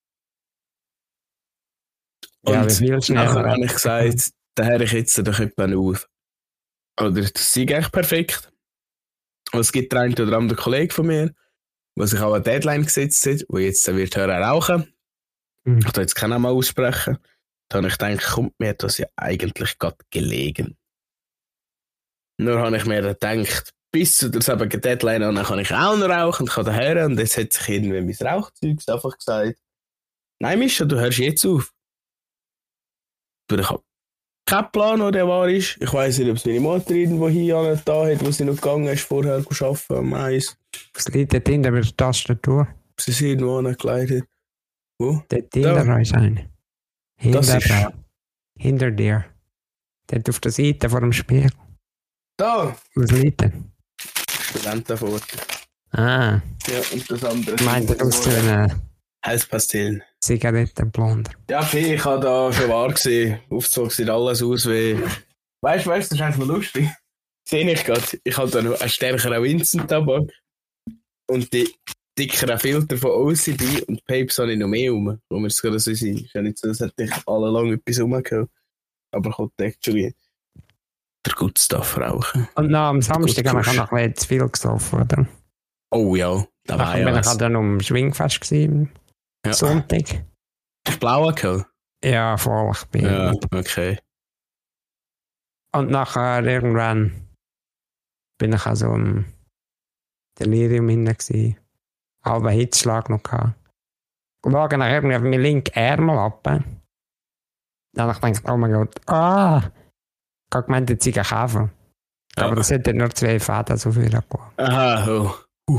Ja, Und wie viel schneller? nachher habe ich gesagt, da höre ich jetzt doch jemanden auf. Oder das ist echt perfekt. Und es gibt einen oder anderen Kollegen von mir, der sich auch eine Deadline gesetzt hat, der jetzt wird hören rauchen. Mhm. Ich kann jetzt keinen Namen aussprechen. Da habe ich gedacht, kommt mir das ja eigentlich gerade gelegen. Nur habe ich mir gedacht, bis zu der selben Deadline an, dann kann ich auch noch rauchen und kann da hören. Und jetzt hat sich irgendwie mein Rauchzeug einfach gesagt, nein Mischa, du hörst jetzt auf. Aber ich habe keinen Plan, wo der war ist. Ich weiss nicht, ob es meine Mutter irgendwo hier da hat, wo sie noch gegangen ist, vorher arbeiten am Eis. Was liegt dort hinter der Tastatur? Ob sie es irgendwo angelegt hat. Wo? Dort hinter uns ein. Das ist- Hinter dir. Dort auf der Seite vor dem Spiegel. Da! Was liegt denn? Studentenfoto. Ah, Ja, und das andere. ich meinte aus so einer Heißpastillen. Zigarettenblonder. Ja, okay, ich habe da schon wahr gesehen. Aufzug sieht alles aus wie. Weißt du, das ist einfach lustig. Sehe ich gerade. Ich habe da noch einen stärkeren Vincent-Tabak. Und die dickeren Filter von OCD und Papes habe ich noch mehr rum. Wo wir es gerade so sind. Ist ja nicht so, als hätte ich alle lang etwas rumgehauen. Aber kommt actually. Der Good Stuff rauchen. Und dann am Samstag habe ich Kusch. auch noch ein bisschen zu viel gesoffen, oder? Oh ja, da war Dann ja bin ich was. auch dann um Schwingfest gewesen, Ja. Sonntag. Blaue Kill? Ja, voll, ich bin. Ja, okay. Und nachher irgendwann bin ich also im Delirium hinten gewesen. Halber Hitzschlag noch gehabt. Und schaue dann irgendwie auf meinen linken Ärmel ab. Dann habe ich gedacht, oh mein Gott, ich habe gemeint, jetzt sei ich kaufen. Ja. Aber das hätte nur 2 Fäden so viel gehabt. Aha, oh.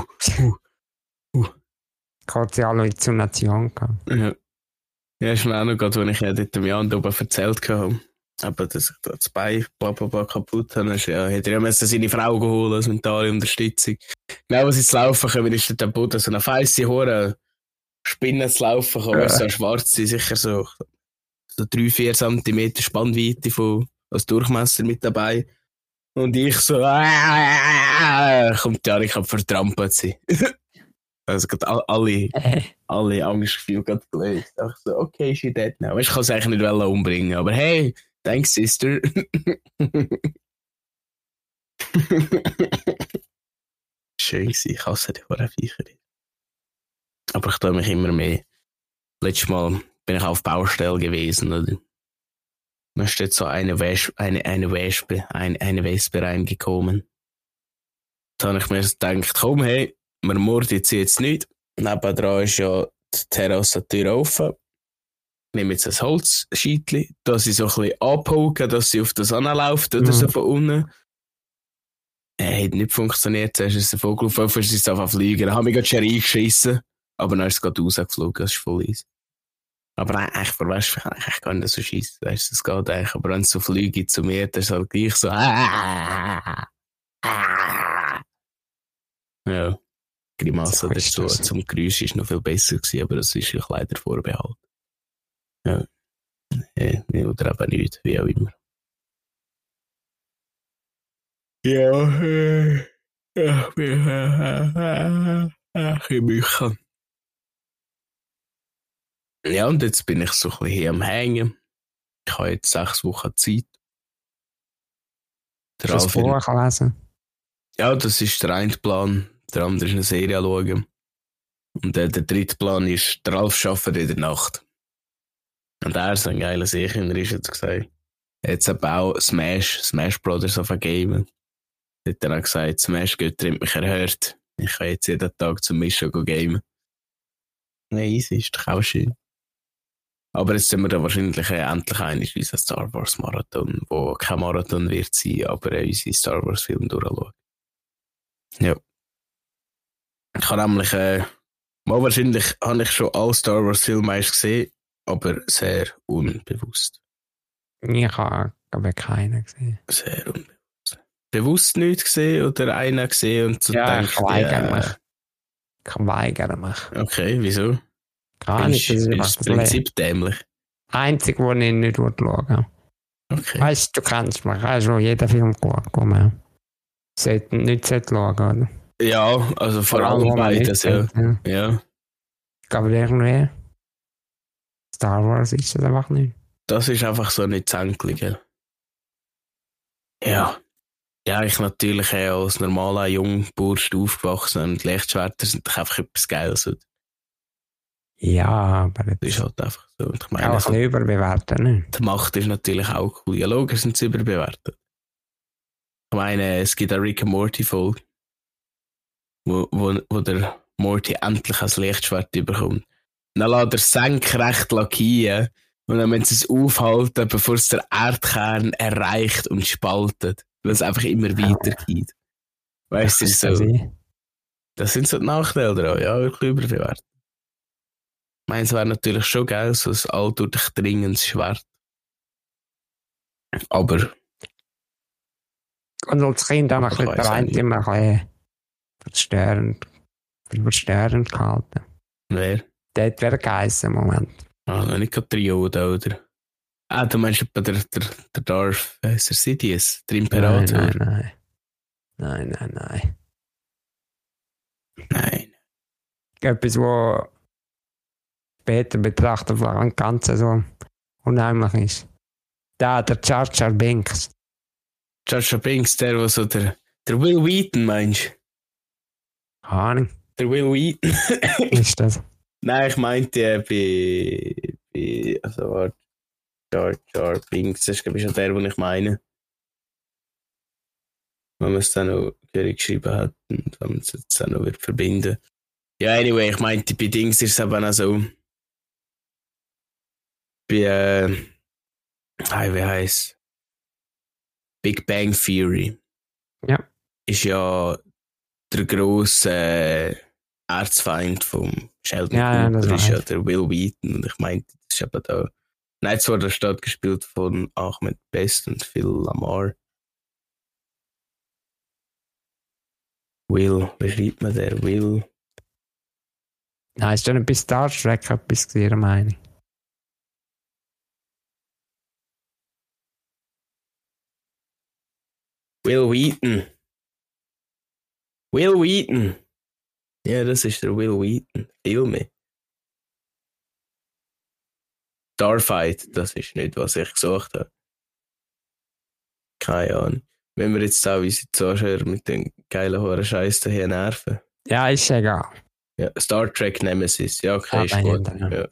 Kurz ja alle zur Nation gehabt. Ja. Ja, ist mir auch noch gerade, als ich ja dort dem Jan oben erzählt habe. Aber dass ich da das Bein kaputt habe, hat er ja müssen seine Frau geholt als mentale Unterstützung. Genau, als ich zu laufen komme, ist der Boden so eine feisse Hure Spinne zu laufen kann, so schwarz sind, sicher so 3-4 cm Spannweite als Durchmesser mit dabei. Und ich so, kommt Janik vertrampelt sie. Also gerade alle Angstgefühle gerade gelöst. Ich so, okay, she dead now. Ich kann es eigentlich nicht umbringen, aber hey, thanks, Sister. Schön gewesen, ich hasse die Viecher. Aber ich tue mich immer mehr. Letztes Mal bin ich auf Baustelle gewesen, oder? Da steht so eine Wespe reingekommen. Da habe ich mir gedacht, komm, hey, wir morden jetzt nicht. Nebendran ist ja die Terrassentür offen. Ich nehme jetzt ein Holzscheitchen, dass sie so ein bisschen abhaken, dass sie auf das anläuft oder so von unten. Hat nicht funktioniert. Zuerst ist es ein Vogel auf, ist es einfach fliegen. Dann habe ich gerade schon reingeschissen. Aber dann ist es gerade rausgeflogen, das ist voll easy. Aber eigentlich vor Wespe kann ich eigentlich gar nicht so schiessen. Weißt du, das geht eigentlich. Aber wenn es so fliegt zu mir, dann ist es halt gleich so. Ja. Grimasse dazu. Zum Geräusch ist noch viel besser gewesen, aber das ist ja leider vorbehalten. Ja. Oder eben nicht, wie auch immer. Ja, ich bin ein bisschen. Ja, und jetzt bin ich so ein bisschen hier am Hängen. Ich habe jetzt 6 Wochen Zeit. Das Buch lesen? Ja, das ist der eine Plan. Der andere ist eine Serie schauen. Und der dritte Plan ist, der Ralf arbeitet in der Nacht. Und er ist ein geiler Seekinder, ist jetzt gesagt. Jetzt aber auch Smash Brothers auf ein Game. Er hat dann auch gesagt, Smash Götter hat mich erhört. Ich kann jetzt jeden Tag zum Mischen gamen. Nein, easy, ist doch auch schön. Aber jetzt sind wir da wahrscheinlich endlich einig unseren Star Wars Marathon, wo kein Marathon wird sein, aber unsere Star Wars Film durchschauen. Ja. Ich habe nämlich, wahrscheinlich habe ich schon alle Star Wars Filme gesehen, aber sehr unbewusst. Ich habe aber keinen gesehen. Sehr unbewusst. Bewusst nicht gesehen oder einen gesehen und so ja, denkt, ich weigere mich. Okay, wieso? Gar nicht, das ist einfach das Prinzip dämlich. Einzig, wo ich nicht schauen. Okay. Weißt du, kennst mich, hast schon jeden Film geschaut. Sollte nicht schauen, oder? Ja, also vor allem beides, ja. Ja. Aber irgendwie Star Wars ist das einfach nicht. Das ist einfach so nicht zänklich. Ja. Ja, ich natürlich als normaler Jungburst aufgewachsen und Lichtschwerter sind einfach etwas Geiles. Ja, aber das ist halt einfach so. Und ich meine, auch ein bisschen überbewertet, ne? Die Macht ist natürlich auch cool. Ja, logisch sind sie überbewertet. Ich meine, es gibt eine Rick and Morty Folge, wo der Morty endlich ein Lichtschwert bekommt. Dann lässt er senkrecht lackieren und dann müssen sie es aufhalten, bevor es der Erdkern erreicht und spaltet. Weil es einfach immer weitergeht. Weißt du, so. Das sind so die Nachteile daran, ja, wirklich überbewertet. Meins wäre natürlich schon geil, so ein alldurchdringendes Schwert. Aber. Und als Kind habe ich den Rand immer ein bisschen verstörend gehalten. Wer? Der wäre geheißen im Moment. Ah, nicht gerade Trioda, oder? Ah, du meinst etwa der Darth Sidious, der Imperator? Nein. Nein. Etwas, wo später betrachtet von Ganzen so unheimlich ist. Der Jar Jar Binks. Jar Jar Binks, der, was so der Will Wheaton, meinst du? Keine Ahnung. Der Will Wheaton. Was ist das? Nein, ich meinte also warte, Jar Jar Binks, das ist glaube ich schon der, den ich meine. Wenn man es dann noch geschrieben hat und wenn man es jetzt dann noch wird verbinden. Ja, anyway, ich meinte, bei Dings ist es eben auch so. Bei, wie heisst Big Bang Theory. Ja. Ist ja der grosse Erzfeind vom Sheldon Cooper, ist ja der Will Wheaton. Und ich meinte, das ist eben da. Nein, zwar der Stadt gespielt von Ahmed Best und Phil Lamar. Will, wie schreibt man der? Will. Nein, ist dann bei Star Trek etwas gesehen, meine ich. Will Wheaton. Will Wheaton. Ja, das ist der Will Wheaton. Filme. Starfight, das ist nicht, was ich gesucht habe. Keine Ahnung. Wenn wir jetzt auch unsere Zuschauer mit den geilen hohen Scheiß hier nerven. Ja, ist egal. Ja, Star Trek Nemesis. Ja, okay, ist gut. Ja.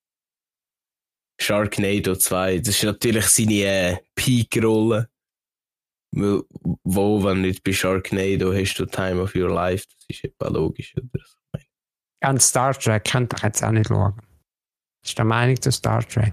Sharknado 2. Das ist natürlich seine Peak-Rolle. Wo, wenn nicht bei Sharknado hast du Time of Your Life. Das ist etwa logisch, oder? An Star Trek könnt ihr jetzt auch nicht schauen. Ist der Meinung zu Star Trek?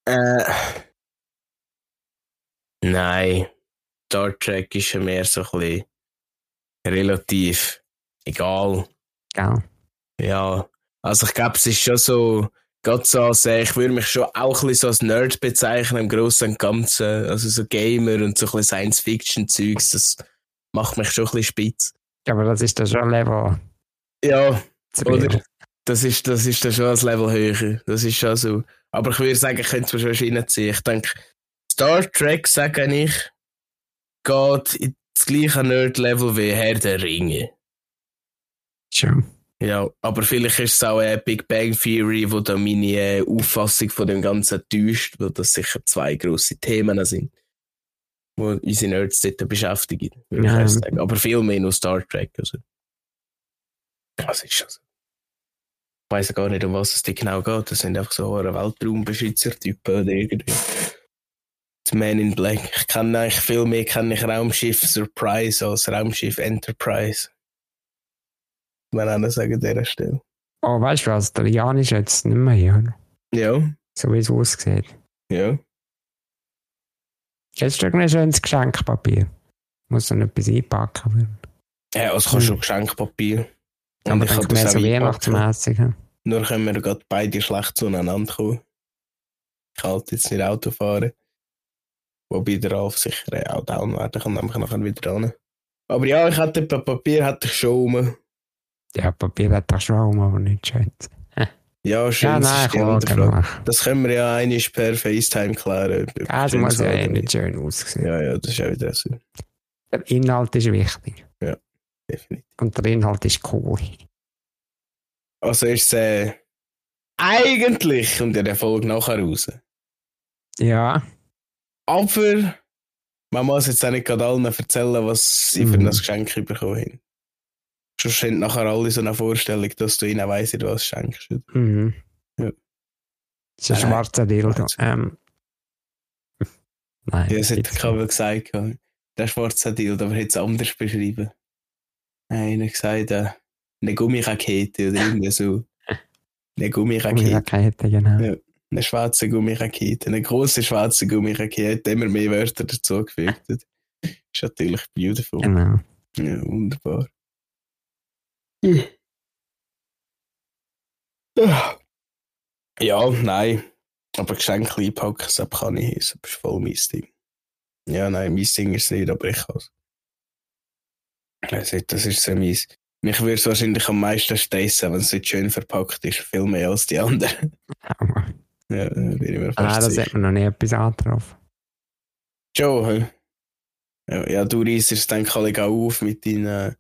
Nein. Star Trek ist ja mehr so ein bisschen relativ egal. Gell? Ja. Also ich glaube, es ist schon so, gerade so als, ich würde mich schon auch ein bisschen so als Nerd bezeichnen, im Großen und Ganzen. Also so Gamer und so ein bisschen Science-Fiction-Zeugs, das macht mich schon ein bisschen spitz. Ja, aber das ist dann schon ein Level. Ja, oder? Das ist dann schon ein Level höher. Das ist schon so. Aber ich würde sagen, ich könnte es mir schon reinziehen. Ich denke, Star Trek, sage ich, geht ins gleiche Nerd-Level wie Herr der Ringe. Schon. Ja, aber vielleicht ist es auch eine Big Bang Theory, wo da meine Auffassung von dem Ganzen täuscht, weil das sicher zwei grosse Themen sind, wo unsere Nerds dort beschäftigen, würde ich erst sagen. Aber viel mehr noch Star Trek. Also. Das ist schon so. Ich weiss gar nicht, um was es genau geht. Das sind einfach so Weltraumbeschützer-Typen oder irgendwie. Das Man in Black. Ich kenne eigentlich viel mehr Raumschiff Surprise als Raumschiff Enterprise. Man auch sagen an dieser Stelle. Oh, weißt du was? Der Jan ist jetzt nicht mehr hier. Ja. So wie es aussieht. Ja. Jetzt ist ein schönes Geschenkpapier. Muss dann etwas einpacken. Ja, es kann schon Geschenkpapier. Aber ich habe das so weihnachtsmässig. Nur können wir gerade beide schlecht zueinander kommen. Ich kann halt jetzt nicht Auto fahren. Wobei der Ralf sicher auch down werden kann, nämlich nachher wieder ran. Aber ja, ich hätte Papier schon rum. Ja, Papier hat auch schon, aber nicht schön. Ja, schön. Ja, nein, klar. Das können wir ja eigentlich per FaceTime klären. Das muss ja nicht schön aussehen. Ja, das ist auch wieder so. Der Inhalt ist wichtig. Ja, definitiv. Und der Inhalt ist cool. Also ist es eigentlich kommt ja der Folge nachher raus. Ja. Aber man muss jetzt auch nicht gerade allen erzählen, was sie für ein Geschenk bekommen haben. Sonst haben nachher alle so eine Vorstellung, dass du ihnen weißt, was schenkst. Mhm. Ja. Das ist ein schwarzer Dildo. Nein. Ja, das hat Kabel gesagt. Der schwarze Dildo, aber hat es anders beschrieben. Einer hat gesagt, eine Gummirakete oder irgendwie so. Eine Gummirakete, genau. Ja, eine schwarze Gummirakete. Eine grosse schwarze Gummirakete. Hat immer mehr Wörter dazu gefügt. Ist natürlich beautiful. Genau. Ja, wunderbar. Ja, nein. Aber Geschenke einpacken, das kann ich. Das ist voll mein Ding. Ja, nein, mein Ding ist es nicht, aber ich kann es. Das ist so mies. Mich würde es wahrscheinlich am meisten stressen, wenn es nicht schön verpackt ist. Viel mehr als die anderen. Ja, bin ich mir fast das hat man noch nie etwas angetroffen. Joe, ja, du reissest es dann alle auf mit deinen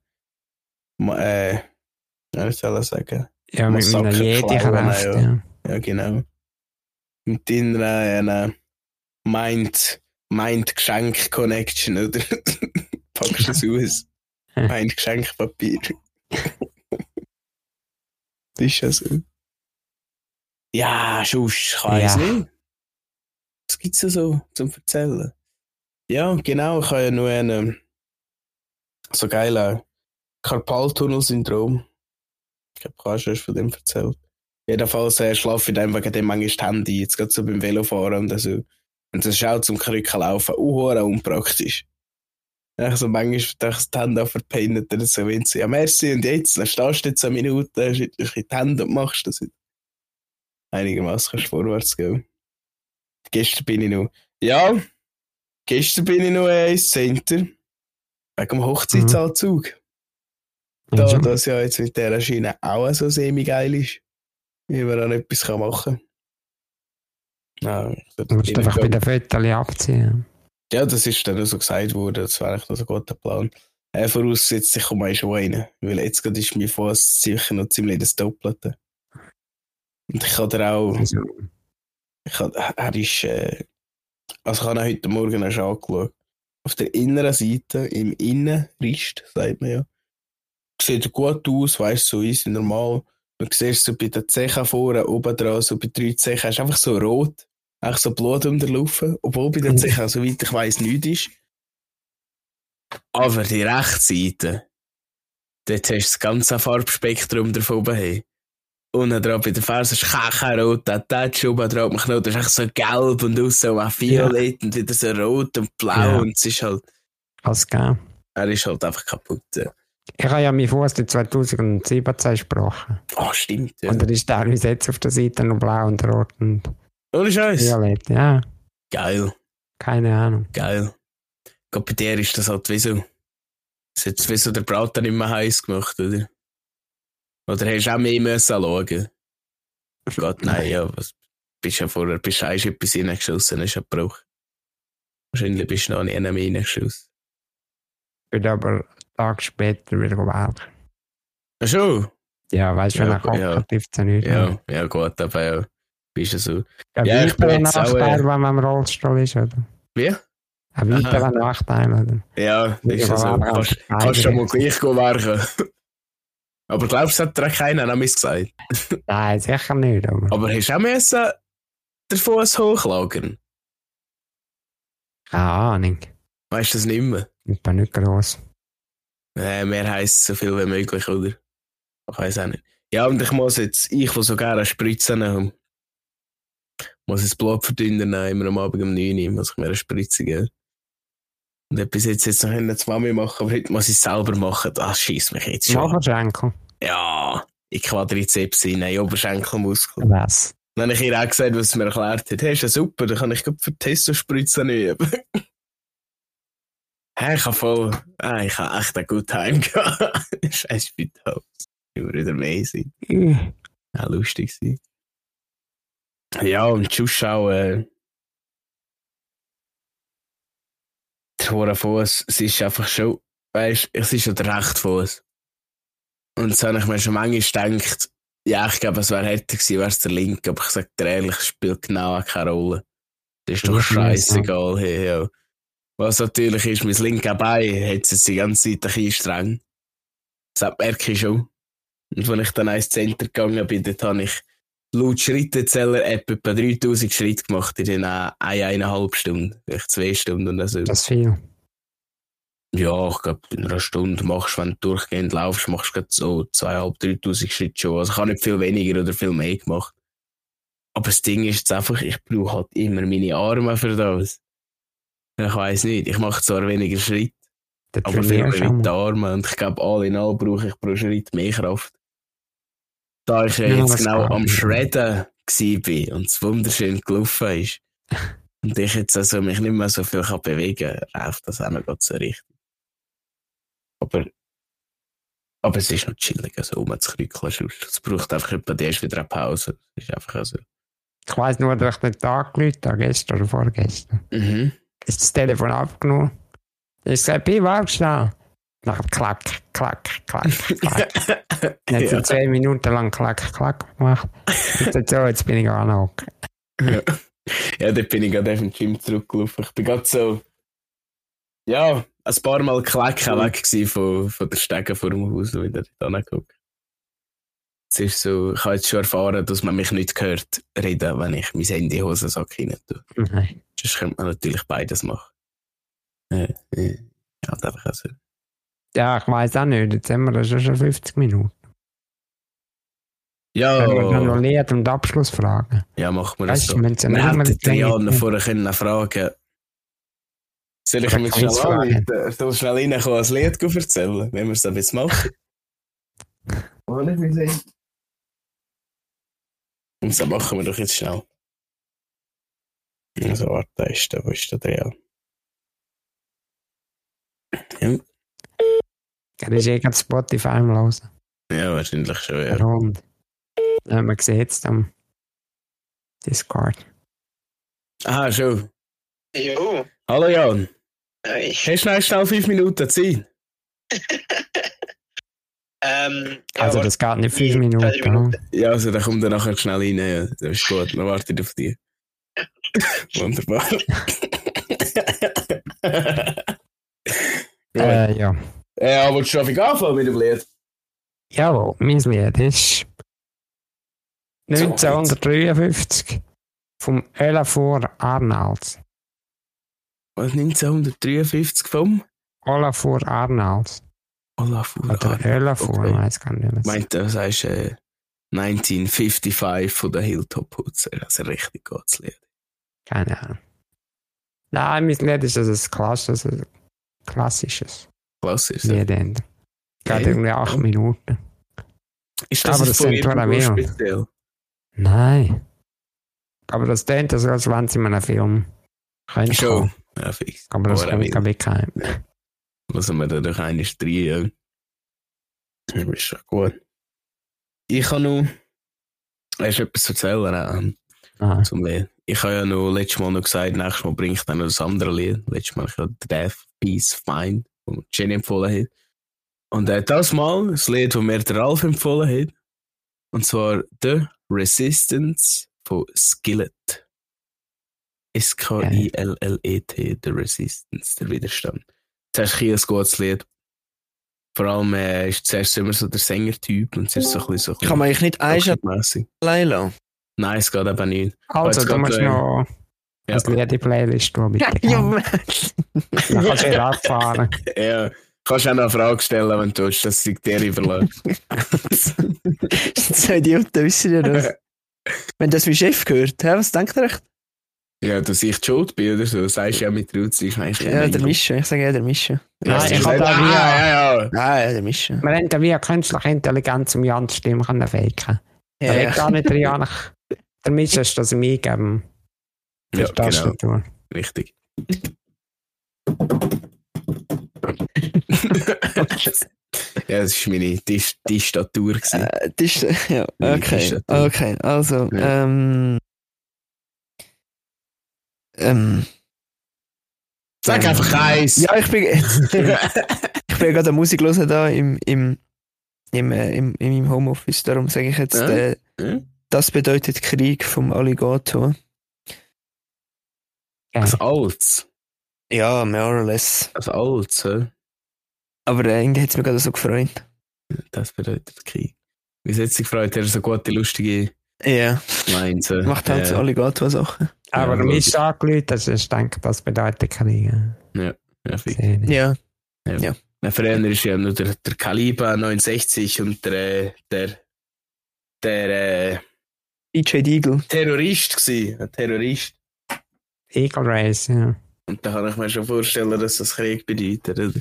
wie soll ich sagen? Ja, mit meiner Jedi-Kraft, ja. Ja, genau. Mit deiner Mind meint Geschenk-Connection, oder? Packst du es aus? Meint Geschenkpapier. Das ist ja so. Ja, sonst, ich weiss nicht. Was gibt's da so zum Erzählen? Ja, genau, ich habe ja nur einen so geilen Karpaltunnel-Syndrom. Ich glaube, du hast schon von dem erzählt. Jedenfalls schlafe ich dann wegen dem manchmal das Handy, jetzt gerade so beim Velofahren und so. Und das ist auch zum Krücken laufen, unpraktisch. So manchmal das Handy auch verpennt oder so, wenn sie, ja merci, und jetzt, dann stehst du jetzt 10 Minuten, schüttelst die Hände und machst das. Einigermaßen kannst du vorwärts gehen. Gestern bin ich noch ins Center. Wegen dem Hochzeitsanzug. Da das ja jetzt mit dieser Schiene auch so semi-geil ist, wie man dann etwas machen kann. Du musst einfach bei den Fotos abziehen. Ja, das ist dann so gesagt worden, das wäre eigentlich noch so ein guter Plan. Vorausgesetzt, ich komme schon rein, weil jetzt gerade ist mein Fuß sicher noch ziemlich das Doppelte. Und ich kann dir auch... ich habe ihn heute Morgen auch schon angeschaut. Auf der inneren Seite, im Innenrist, sagt man ja, sieht gut aus, weißt du, so easy, normal. Du siehst so bei den Zehen vorne, oben dran, so bei 3 Zehen, ist einfach so rot, eigentlich so Blut unterlaufen, obwohl bei den Zehen, soweit ich weiss, nichts ist. Aber die rechte Seite, dort hast du das ganze Farbspektrum davon oben. Unten dran bei den Fersen ist kein rot, der Touch oben dran, das ist echt so gelb und aussen auch violett und wieder so rot und blau und es ist halt... Alles gegeben. Er ist halt einfach kaputt. Ja. Ich habe ja meinen Fuß in 2017 gesprochen. Oh, stimmt, ja. Und er ist teilweise jetzt auf der Seite noch blau und rot und ohne Scheiß. violett, ja. Geil. Keine Ahnung. Geil. Gott, bei dir ist das halt wie so. Das hat wie so der Braut dann immer heiß gemacht, oder? Oder hast du auch mehr müssen schauen? Gott, nein, ja. Bist ja vorher, bist du etwas reingeschossen, hast du gebrochen. Wahrscheinlich bist du noch nie mehr reingeschossen. Ich bin aber einen Tag später wieder gewählt. Ach schon? Ja, weißt du, wenn er kocht, trifft es ja nicht. Ja, gut, aber ja. Bist du so. Ja, ich bin ein Nachteil, wenn man im Rollstuhl ist, oder? Wie? Ein weiterer Nachteil, oder? Ja, ist ja so. Kannst schon mal gleich werken. Aber glaubst du, hat dir keiner an mich gesagt? Nein, sicher nicht. Aber hast du auch müssen den Fuß hochlagern? Keine Ahnung. Weißt du das nicht mehr? Ich bin nicht gross. Mehr heisst so viel wie möglich, oder? Ich weiss auch nicht. Ja, und ich muss jetzt, ich will sogar eine Spritze nehmen. Muss das Blut verdünnen, immer am Abend um 9 Uhr, muss ich mir eine Spritze geben. Und etwas jetzt noch nicht die Mami machen, aber heute muss ich es selber machen. Ah, schieß mich jetzt schon. Oberschenkel? Ja, in Quadrizeps hinein, Oberschenkelmuskel. Was? Dann habe ich ihr auch gesagt, was sie mir erklärt hat. Hey, ist ja super, dann kann ich für die Testospritze üben. Hey, ich habe echt einen guten Time gehabt. Scheiß Spital. Das war wieder amazing. Ja, lustig gewesen. Ja, und die Zuschauer, der hohe Fuß, es ist einfach schon, weißt du, es ist ja der rechte Fuß. Und so habe ich mir schon manchmal gedacht, ja, ich glaube, es wäre härter gewesen, wäre es der linke, aber ich sage dir ehrlich, es spielt genau keine Rolle. Das ist doch scheißegal. Hey, ja. Was natürlich ist, mein linkes Bein hat es jetzt die ganze Zeit ein bisschen streng. Das merke ich schon. Und wenn ich dann ins Center gegangen bin, dort habe ich laut Schrittezähler-App etwa 3000 Schritte gemacht in eineinhalb Stunden, vielleicht 2 Stunden oder so. Das ist viel. Ja, ich glaube, in einer Stunde machst du, wenn du durchgehend laufst, machst du so 2.500, 3.000 Schritte schon. Also ich habe nicht viel weniger oder viel mehr gemacht. Aber das Ding ist jetzt einfach, ich brauche halt immer meine Arme für das. Ich weiss nicht, ich mache zwar weniger Schritt, aber viel mehr mit den Armen. Und ich glaube, all in all brauche ich pro Schritt mehr Kraft. Da ich ja jetzt genau am Shredden war und es wunderschön gelaufen ist und ich jetzt also mich nicht mehr so viel bewegen kann, läuft das auch noch ganz so richtig. Aber es ist noch chillig, also rumzukrückeln. Es braucht einfach etwa erst wieder eine Pause. Das ist einfach so. Ich weiss nur, dass ich den Tag gelitten habe, gestern oder vorgestern. Mhm. Ist das Telefon abgenommen. Ich sage, hey, warte schnell. Nachher klack, klack, klack, klack. Dann hat sie 2 Minuten lang klack, klack gemacht. Und so, jetzt bin ich angehocken. Ja. Ja, dort bin ich gerade auf dem Gym zurückgelaufen. Ich bin gerade so, ja, ein paar Mal Klecken weg gewesen von der Stege vor dem Haus, wo ich da hingeguckt. Es ist so, ich habe jetzt schon erfahren, dass man mich nicht hört reden, wenn ich mein Handy in den Hosensack rein tue. Nein. Sonst könnte man natürlich beides machen. Ja, einfach also. Ja, ich weiss auch nicht. Jetzt haben wir schon 50 Minuten. Ja, Wenn wir dann noch Lied und Abschluss fragen. ja, machen wir das Weißt so. du, wenn es ja Wir nicht mehr hätten die Jahre Länge- vorher können fragen. Soll ich Oder mir schnell Quizfragen. anrufen? Du schnell reinkommen, ein Lied erzählen, wenn wir es dann jetzt machen. Oh, nicht mehr sehen. Und dann machen wir doch jetzt schnell. Also, warte, wo ist der Real? Ja. Ja, das ist eh gerade Spotify am Hören. Ja, wahrscheinlich schon, Der ja. Hund. Ja, man sieht es am Discord. Ah, schon. Jo. Hallo Jan. Hey. Hast du noch schnell 5 Minuten Zeit? Also das geht nicht 5 Minuten. 3 Minuten. Ja, also dann kommt er nachher schnell rein. Ja. Das ist gut, wir warten auf dich. Wunderbar. Ja. Ja, willst du schon anfangen mit dem Lied? Jawohl, mein Lied ist 1953 vom Olafur Arnalds. Was, 1953 vom? Olafur Arnalds. Olafur. Oder Olafur, okay. weiß gar nicht mehr. Meint du sagst 1955 von der Hilltop Hoods. Also richtig gutes Lied. Keine Ahnung. Nein, mein Lied ist also ein klassisches Klassisch. Lied. Geht irgendwie 8 Minuten. Ist Aber das das von sind irgendwo Tornado. speziell? Nein. Aber das klingt so, als wenn es in einem Film könnte Schon. kommen. Ja, fix. Aber das Aber kommt auch gar nicht kein. Lassen wir da doch eines drin. Das ist schon gut. Ich habe noch. Hast du etwas zu erzählen zum Lied? Ich habe ja noch letztes Mal noch gesagt, nächstes Mal bringe ich dann noch das andere Lied. Letztes Mal habe ich Death, Peace, Fine, das Jenny empfohlen hat. Und das Mal das Lied, das mir der Ralf empfohlen hat. Und zwar The Resistance von Skillet. S-K-I-L-L-E-T, The Resistance, der Widerstand. Das ist ein gutes Lied. Vor allem ist zuerst immer so der Sängertyp und es ist so ein bisschen so. Kann man eigentlich nicht einschätzen, mäßig. Leila? Nein, es geht eben nicht. Also, du musst noch Ja. ein Lied in die Playlist tun, bitte. Dann kannst du wieder abfahren. Ja, kannst auch noch eine Frage stellen, wenn du willst, dass ich dir überlasse. Zwei Idioten, wissen ja das. Wenn das mein Chef gehört, was denkt ihr echt? Ja, dass ich die schuld bin oder so, sagst du ja mit Rutz, ich meine, Ja, der Mische. Ich sage ja, der Mische. Nein, ich habe habe da wie, ja. Ah, der Mische. wir haben da wie eine künstliche Intelligenz, um Jans Stimme zu faken. Ja, Er ja. hat gar nicht rein. Der Mische ist das ihm eingeben. Ja, Für die Tastatur. Richtig. Ja, das war meine Tastatur. Ja, okay. Tastatur. Okay, also, Ja. Sag einfach eins! Ja, ich bin gerade Musik hören da in meinem Homeoffice, darum sage ich jetzt, Ja. das bedeutet Krieg vom Alligator. Ein altes. Ja, more or less. Ein altes, hä? Aber irgendwie hat es mich gerade so gefreut. Das bedeutet Krieg. Wie hat sich gefreut, er so gute, lustige Ja, Lines. macht halt so Alligator-Sachen. Aber Ja, der Mische ist angelötet, also ich denke, das bedeutet Krieg. Ja, fix. Ja, Ja, früher ist ja nur der Kaliber 69 und der DJ Deagle. Terrorist gsi. Ein Terrorist. Eagle Race, ja. Und da kann ich mir schon vorstellen, dass das Krieg bedeutet, oder?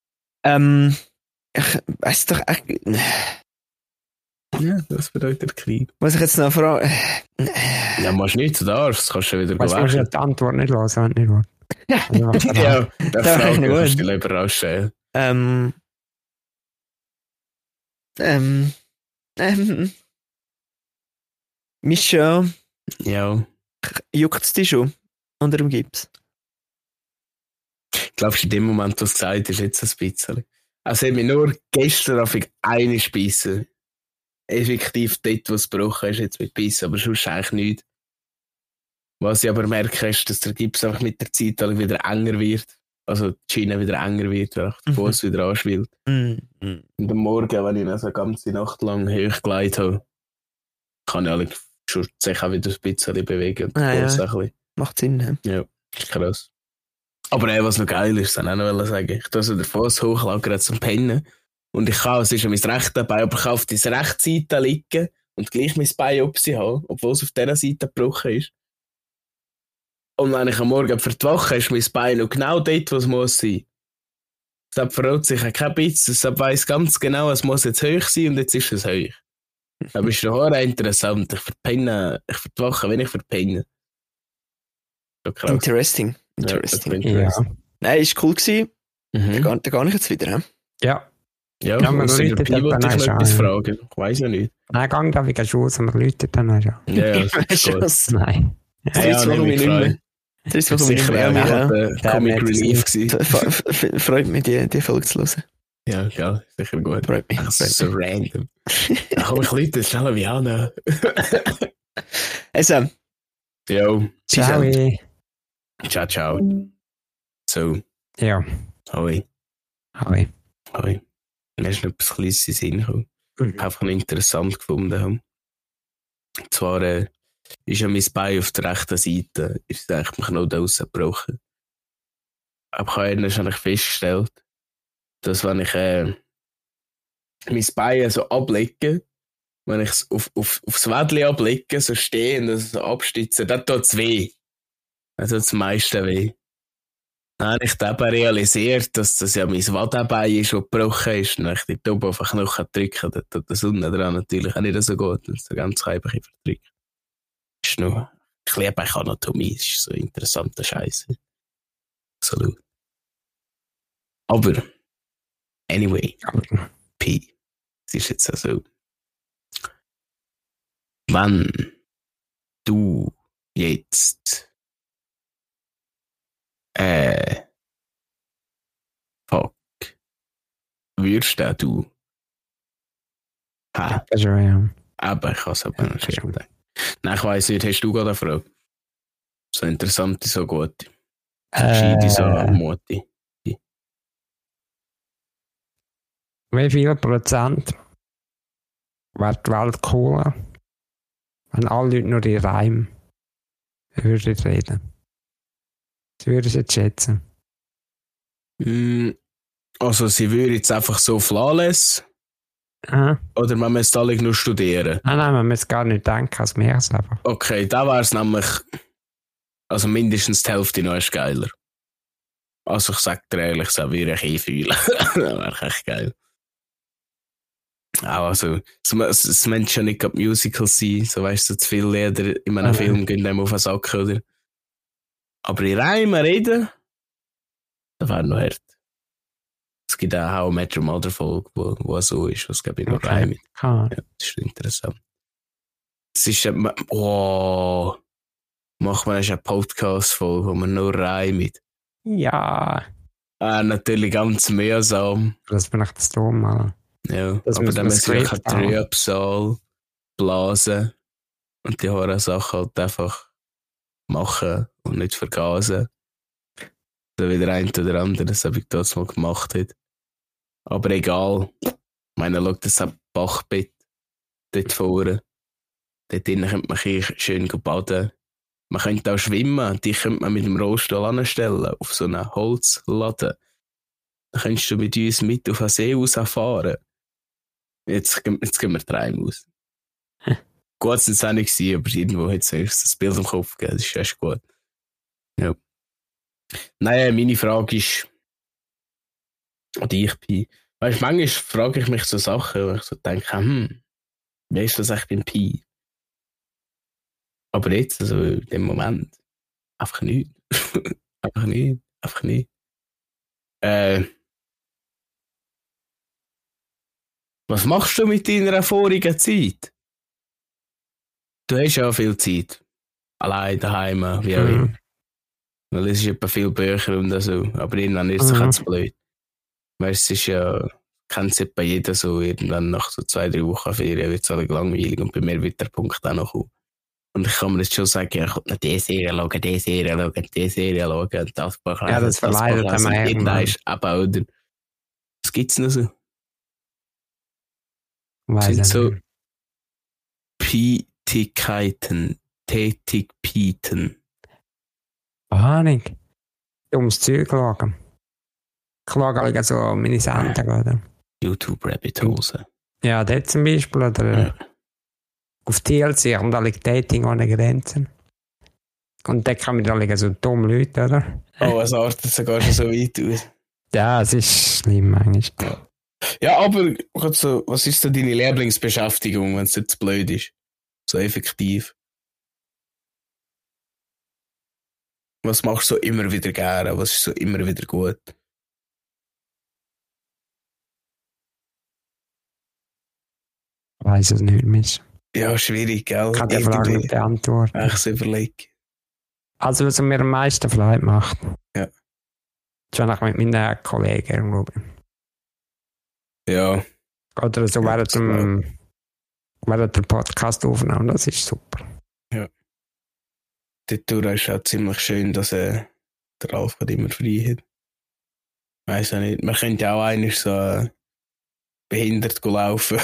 Ich weiß doch echt. Ja, das bedeutet Krieg. Was ich jetzt noch frage. Ja, machst nicht, du darfst, das kannst du wieder Weißt du, musst ja weg. die Antwort nicht hören, wenn du nicht willst. Also, was dann Ja, der Das Frage ist nicht kannst gut. du lieber rausstellen. Mischa, Ja. juckt es dich schon unter dem Gips? Glaubst du, in dem Moment, wo du es gesagt hast, jetzt ein bisschen? Also, ich habe mich nur gestern auf eine Speise. Effektiv dort, wo es gebrochen ist, jetzt mit Bissen, aber sonst eigentlich nichts. Was ich aber merke, ist, dass der Gips einfach mit der Zeit wieder enger wird. Also die Schiene wieder enger wird, weil der Fuß wieder anschwillt. Und am Morgen, wenn ich dann so eine ganze Nacht lang hochgelegt habe, kann ich eigentlich schon sich auch wieder ein bisschen bewegen. Und Ja. Fuß ein bisschen. Macht Sinn, ne? Ja, krass. Aber was noch geil ist, das wollte ich auch noch sagen. Ich tue so den Fuß hochlagern zum Pennen. Und ich kann, es ist an mein rechtes Bein, aber ich kann auf die rechte Seite liegen und gleich mein Bein auf sie haben, obwohl es auf dieser Seite gebrochen ist. Und wenn ich am Morgen verwache, ist mein Bein noch genau dort, wo es muss sein. Deshalb verrät sich kein bisschen. Deshalb weiss ganz genau, es muss jetzt hoch sein und jetzt ist es hoch. Das ist doch interessant. Ich verwache, wenn ich verpenne. So krass. Interesting. Ja. Nein, ist cool gewesen. Mhm. Da gehe ich jetzt wieder, ne? Ja. Ja, Ja, muss wir der Leute Pi wollte dann ich noch auch etwas schon. fragen. Ich weiss ja nicht. Nein, gang da wieder Schuss und Leute dann schon. Ja, das ist gut. Das Nein. ist warum ich nicht mehr. Das ist warum ich nicht Sicher mehr. auch Ja, der Comic Der Relief gewesen. freut mich, die Folge zu hören. Ja, geil. Sicher gut. Freut mich. Das ist so random. Da komme ich Leute schneller wie an. Also, Jo, Ciao. ciao, ciao. So, Ja. hoi, Hoi. hoi. Mir ist noch etwas Kleines in den Sinn gekommen. Einfach noch interessant gefunden. Und zwar ist ja mein Bein auf der rechten Seite, ist eigentlich mein Knoten rausgebrochen. Aber ich habe eigentlich festgestellt, dass wenn ich mein Bein so ablege, wenn ich es aufs Wädchen ablege, so stehe und das so abstütze, dann tut es weh. Dann tut es am meisten weh. Dann habe ich dann eben realisiert, dass das ja mein Wadenbein ist, das gebrochen ist. Und wenn ich die oben auf den Knochen drücke, dann tut das unten dran natürlich auch nicht so gut. Und so ganz Leib ein verdrückt. Ist noch, ich liebe eigentlich Anatomie, das ist so interessanter Scheiß. Absolut. Aber, anyway, Pi. Es ist jetzt so. Wenn du jetzt fuck, würdest du ha, Das ist ja. aber ich kann es aber noch schnell denken. Nein, ich weiss nicht, hast du gerade eine Frage? So interessante, so gute. Gescheite, so Moti. Wie viel Prozent wäre die Welt cooler, wenn alle Leute nur in Reim würden reden? Das würde ich jetzt schätzen. Also, sie würde jetzt einfach so flawless Aha. oder man müsste alle nur studieren? Nein, man muss gar nicht denken, als mehr es einfach. Okay, da wäre es nämlich, also mindestens die Hälfte noch ist geiler. Also ich sag dir ehrlich, so würde ich fühlen. Das wäre echt geil. Auch also, es müssen schon nicht gerade Musicals sein, so weißt du, zu viele Lieder in einem Film gehen dem auf den Sack, oder? Aber in Reimen reden, das wäre noch hart. Es gibt auch How I Met Your Mother Folge, wo so ist, was glaube ich noch Reimen. Ja, das ist interessant. Es ist, machen wir eine Podcast-Folge, wo wir nur reimen. Ja, Natürlich ganz mühsam. das bin ich das dumm, mal. Ja, Das aber muss dann man müssen wir Skript auch haben. Trübsal blasen und die Horror-Sachen halt einfach machen und nicht vergasen. So wie der eine oder andere das habe ich das mal gemacht hat. Aber egal. Ich meine, schau, das ist ein Bachbett dort vorne. Dort drinnen könnte man schön baden. Man könnte auch schwimmen. Die könnte man mit dem Rollstuhl anstellen auf so einen Holzladen. Dann könntest du mit uns mit auf den See rausfahren. Jetzt gehen wir drei aus. Gut sind es auch nicht gewesen, aber irgendwo hat es erst das Bild im Kopf gegeben. Das ist echt gut. Ja. Nein, meine Frage ist, oder ich bin, weißt du, manchmal frage ich mich so Sachen, wo ich so denke, wie ist das echt beim Pi? Aber jetzt, also in dem Moment, einfach nicht. einfach nicht. Was machst du mit deiner vorigen Zeit? Du hast ja viel Zeit. Allein daheim, wie auch immer. Weil es ist etwa viel Bücher und so. Aber irgendwann ist es ganz blöd. Weißt du, es ist ja, kennt es etwa jeder so, irgendwann nach so 2-3 Wochen Ferien wird es alle langweilig und bei mir wird der Punkt auch noch kommen. Und ich kann mir jetzt schon sagen, ja, ich will noch die Serie schauen, die Serie schauen, die Serie schauen, und das Buch lesen, Ja, das verleidet Buch lesen. einem Und irgendwann irgendwann. ist eben, oder? Was gibt's noch so? Weiß Sind ich so nicht. Tätigkeiten. Ahnung. Ums Zeug schauen. Ich schaue halt so meine Sendung, oder? YouTube Rabbit Hose. Ja, dort zum Beispiel, oder Ja. auf TLC und alle Dating ohne Grenzen. Und da kommen alle so dumme Leute, oder? Oh, es artet sogar schon so weit aus. Ja, es ist schlimm eigentlich. Ja, aber so, was ist so deine Lieblingsbeschäftigung, wenn es jetzt blöd ist? So effektiv. Was machst du so immer wieder gerne? Was ist so immer wieder gut? Ich weiß es nicht mehr. Ja, schwierig, gell? Ich kann die Frage nicht beantworten. Ich so überlege. Also, was mir am meisten Freude macht. Ja. Ist, wenn ich mit meinen Kollegen irgendwo bin. Ja. Oder so Ja, während der Podcast-Aufnahme, das ist super. Die Tour ist auch ziemlich schön, dass der Ralf gerade immer frei hat. Weiss auch nicht. Man könnte ja auch eigentlich so behindert laufen.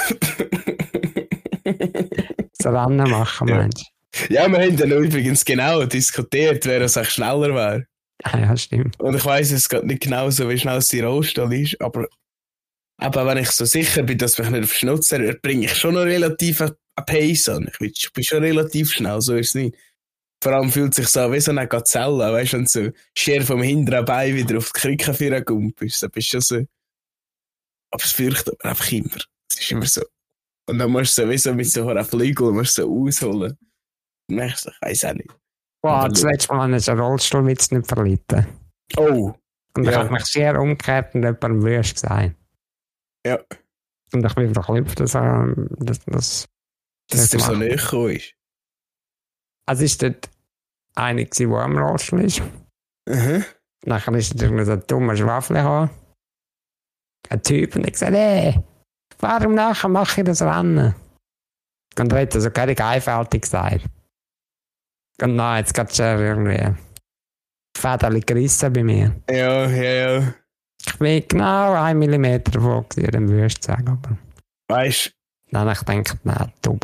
So Rennen machen, Ja. meinst du? Ja, wir haben dann übrigens genau diskutiert, wer es echt schneller wäre. Ah, ja, stimmt. Und ich weiss es geht nicht genau so, wie schnell es die Rohstall ist, aber wenn ich so sicher bin, dass mich nicht auf Schnutzer bringe ich schon noch relativ eine Pace an. Ich bin schon relativ schnell, so ist es nicht. Vor allem fühlt sich so an wie so eine Gazelle, weißt du, wenn du so schier vom hinteren Bein wieder auf die Kricke für gumpst, dann bist du schon so. Aber es fürchtet man einfach immer. Es ist immer so. Und dann musst du so wie so mit so einem Flügel musst du so ausholen. Und dann ich weiss auch nicht. Boah, Aber das letzte Mal habe ich einen Rollstuhlwitz nicht verlitten. Oh, Und ich Ja. habe mich sehr umgekehrt und jemandem wüst gesagt. ja, Und ich bin verklüpft, dass dass es dir so macht. näher gekommen ist. Also ist dort einer gewesen, der am Rollstuhl ist. Mhm. Nachher ist dort irgendein so ein dummer Schwaffel gekommen. Ein Typ und ich gesagt, hey, warum nachher mache ich das Rennen? Und er hat so gar nicht einfältig gesagt. Und nein, jetzt geht es irgendwie Fäderchen gerissen bei mir. Ja. Ich bin genau 1 Millimeter davon gewesen, dem Würst zu sagen. Aber Weißt dann habe ich gedacht, nein, du.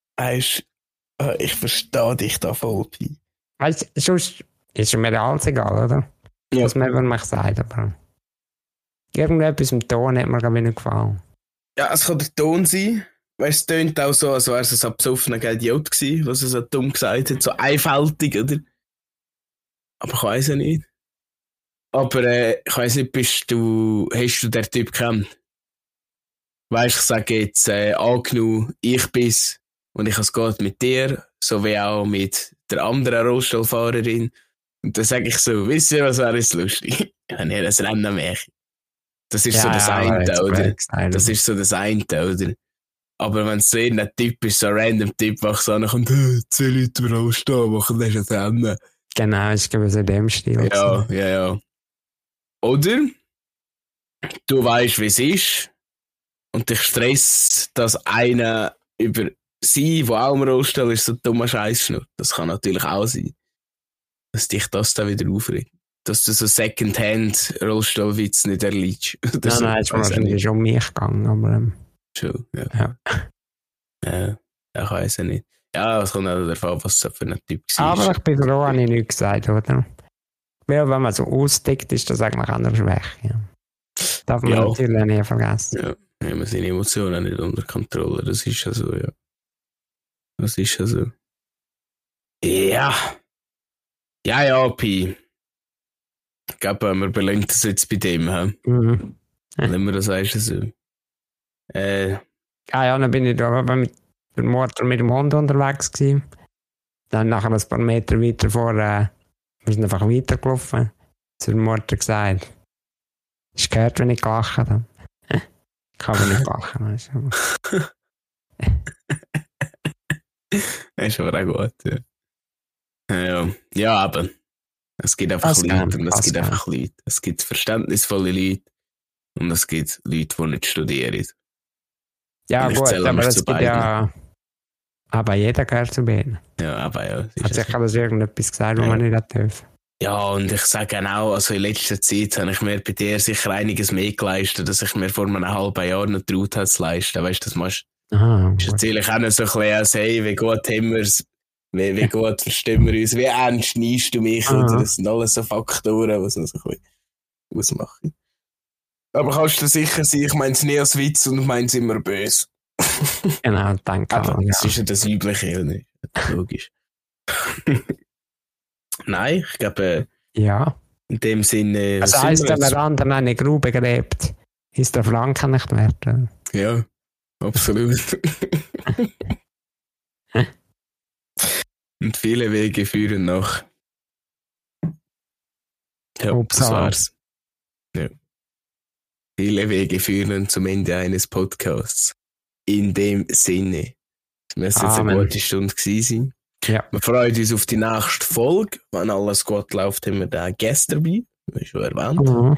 ich verstehe dich da voll, Pi. Weißt du, sonst ist mir alles egal, oder? Ja. Was man über mich sagt, aber irgendetwas im Ton hat mir gar nicht gefallen. Ja, es kann der Ton sein. Weißt, es tönt auch so, als wäre es ein besoffener Idiot gewesen, was er so dumm gesagt hat, so einfältig, oder? Aber ich weiss ja nicht. Aber ich weiss nicht, hast du den Typ gekannt? Weißt, ich sage jetzt, angenommen, ich bin's und ich es mit dir, so wie auch mit der anderen Rollstuhlfahrerin. Und dann sage ich so, wisst ihr, was wäre jetzt lustig? Wenn ihr ein Rennen macht. Das ist so das eine, oder? Das ist so das eine, oder? Aber wenn es so irgendein Typ ist, so ein random Typ, der so ankommt, 10 Leute im Rollstuhl machen, das ist ein Rennen. Genau, ich glaube, so in dem Stil. Ja. Oder du weißt, wie es ist und dich stresst, dass einer über sie, der auch im Rollstuhl ist, so dummer Scheiß schnurrt. Das kann natürlich auch sein. Dass dich das dann wieder aufregt. Dass du so Secondhand-Rollstuhlwitz nicht erleidest. Nein, es ist wahrscheinlich schon um mich gegangen, aber schon, ja. Ja, ich weiss ja nicht. Ja, es kommt auch davon, was das für ein Typ war. aber ich bin froh, habe ich nichts gesagt, oder? Weil wenn man so ausdeckt, ist das eigentlich eine Schwäche. Ja. Darf man natürlich nie vergessen. Ja, wir haben seine Emotionen nicht unter Kontrolle. Das ist ja so, ja. Das ist ja so. Ja. Ja, Pi. Ich glaube, wir belohnt das jetzt bei dem, hä? Mhm. Wenn wir das sagst, so. Ja, dann bin ich da mit der Mutter mit dem Hund unterwegs gewesen. Dann nachher ein paar Meter weiter vor, wir sind einfach weitergelaufen. Zu der Mutter gesagt, hast du gehört, wenn ich gelacht habe? Ich kann aber nicht lachen. Weißt du. Das ist aber auch gut, ja. Ja, aber es gibt einfach Leute und es gibt einfach Leute. Es gibt verständnisvolle Leute und es gibt Leute, die nicht studieren. Ja, gut, aber es gibt ja Aber jeder gehört zu Bienen. Ja, aber ja. Hat sicher das irgendetwas gesagt, was man nicht darf. Ja, und ich sage auch, also in letzter Zeit habe ich mir bei dir sicher einiges mehr geleistet, dass ich mir vor einem halben Jahr nicht getraut habe zu leisten. Weißt du, das machst Aha, ist natürlich auch noch so ein bisschen als, hey, wie gut haben wir es, wie gut verstehen wir uns, wie ernst nimmst du mich, oder? Das sind alles so Faktoren, die es noch so ein bisschen ausmachen. Aber kannst du sicher sein, ich meine es nie als Witz und ich meine es immer böse. Genau, danke. Aber Ja. das ist ja das Übliche, oder? Logisch. Nein, ich glaube, Ja. in dem Sinne. Also heisst, wenn der andere eine Grube gräbt, ist der Franken nicht wert. Oder? Ja, absolut. Und viele Wege führen nach. Ja, Upsa. das war's. Ja. Viele Wege führen zum Ende eines Podcasts. In dem Sinne. Es müsste jetzt eine Amen. gute Stunde gewesen sein. Ja. Wir freuen uns auf die nächste Folge. Wenn alles gut läuft, haben wir da Gäste dabei. Wie schon erwähnt. Mhm.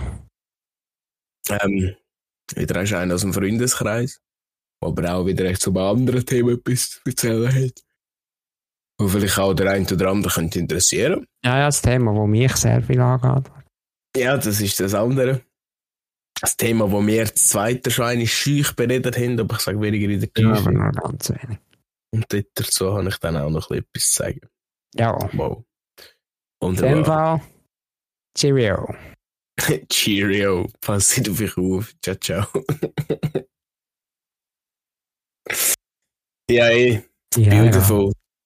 Wieder einen aus dem Freundeskreis. Aber auch wieder zu einem anderen Thema etwas zu erzählen hat. Wo vielleicht auch der ein oder andere könnte interessieren. Ja, das Thema, das mich sehr viel angeht. Ja, das ist das andere. Das Thema, das wir das zweite schon eine schüch beredet haben, aber ich sage weniger in der Ja, aber Tiefe. nur ganz wenig. Und dort dazu habe ich dann auch noch etwas zu sagen. Ja. Wow. In dem Fall, Cheerio. Cheerio. Passt auf euch auf. Ciao, ciao. Ja, Ja, beautiful.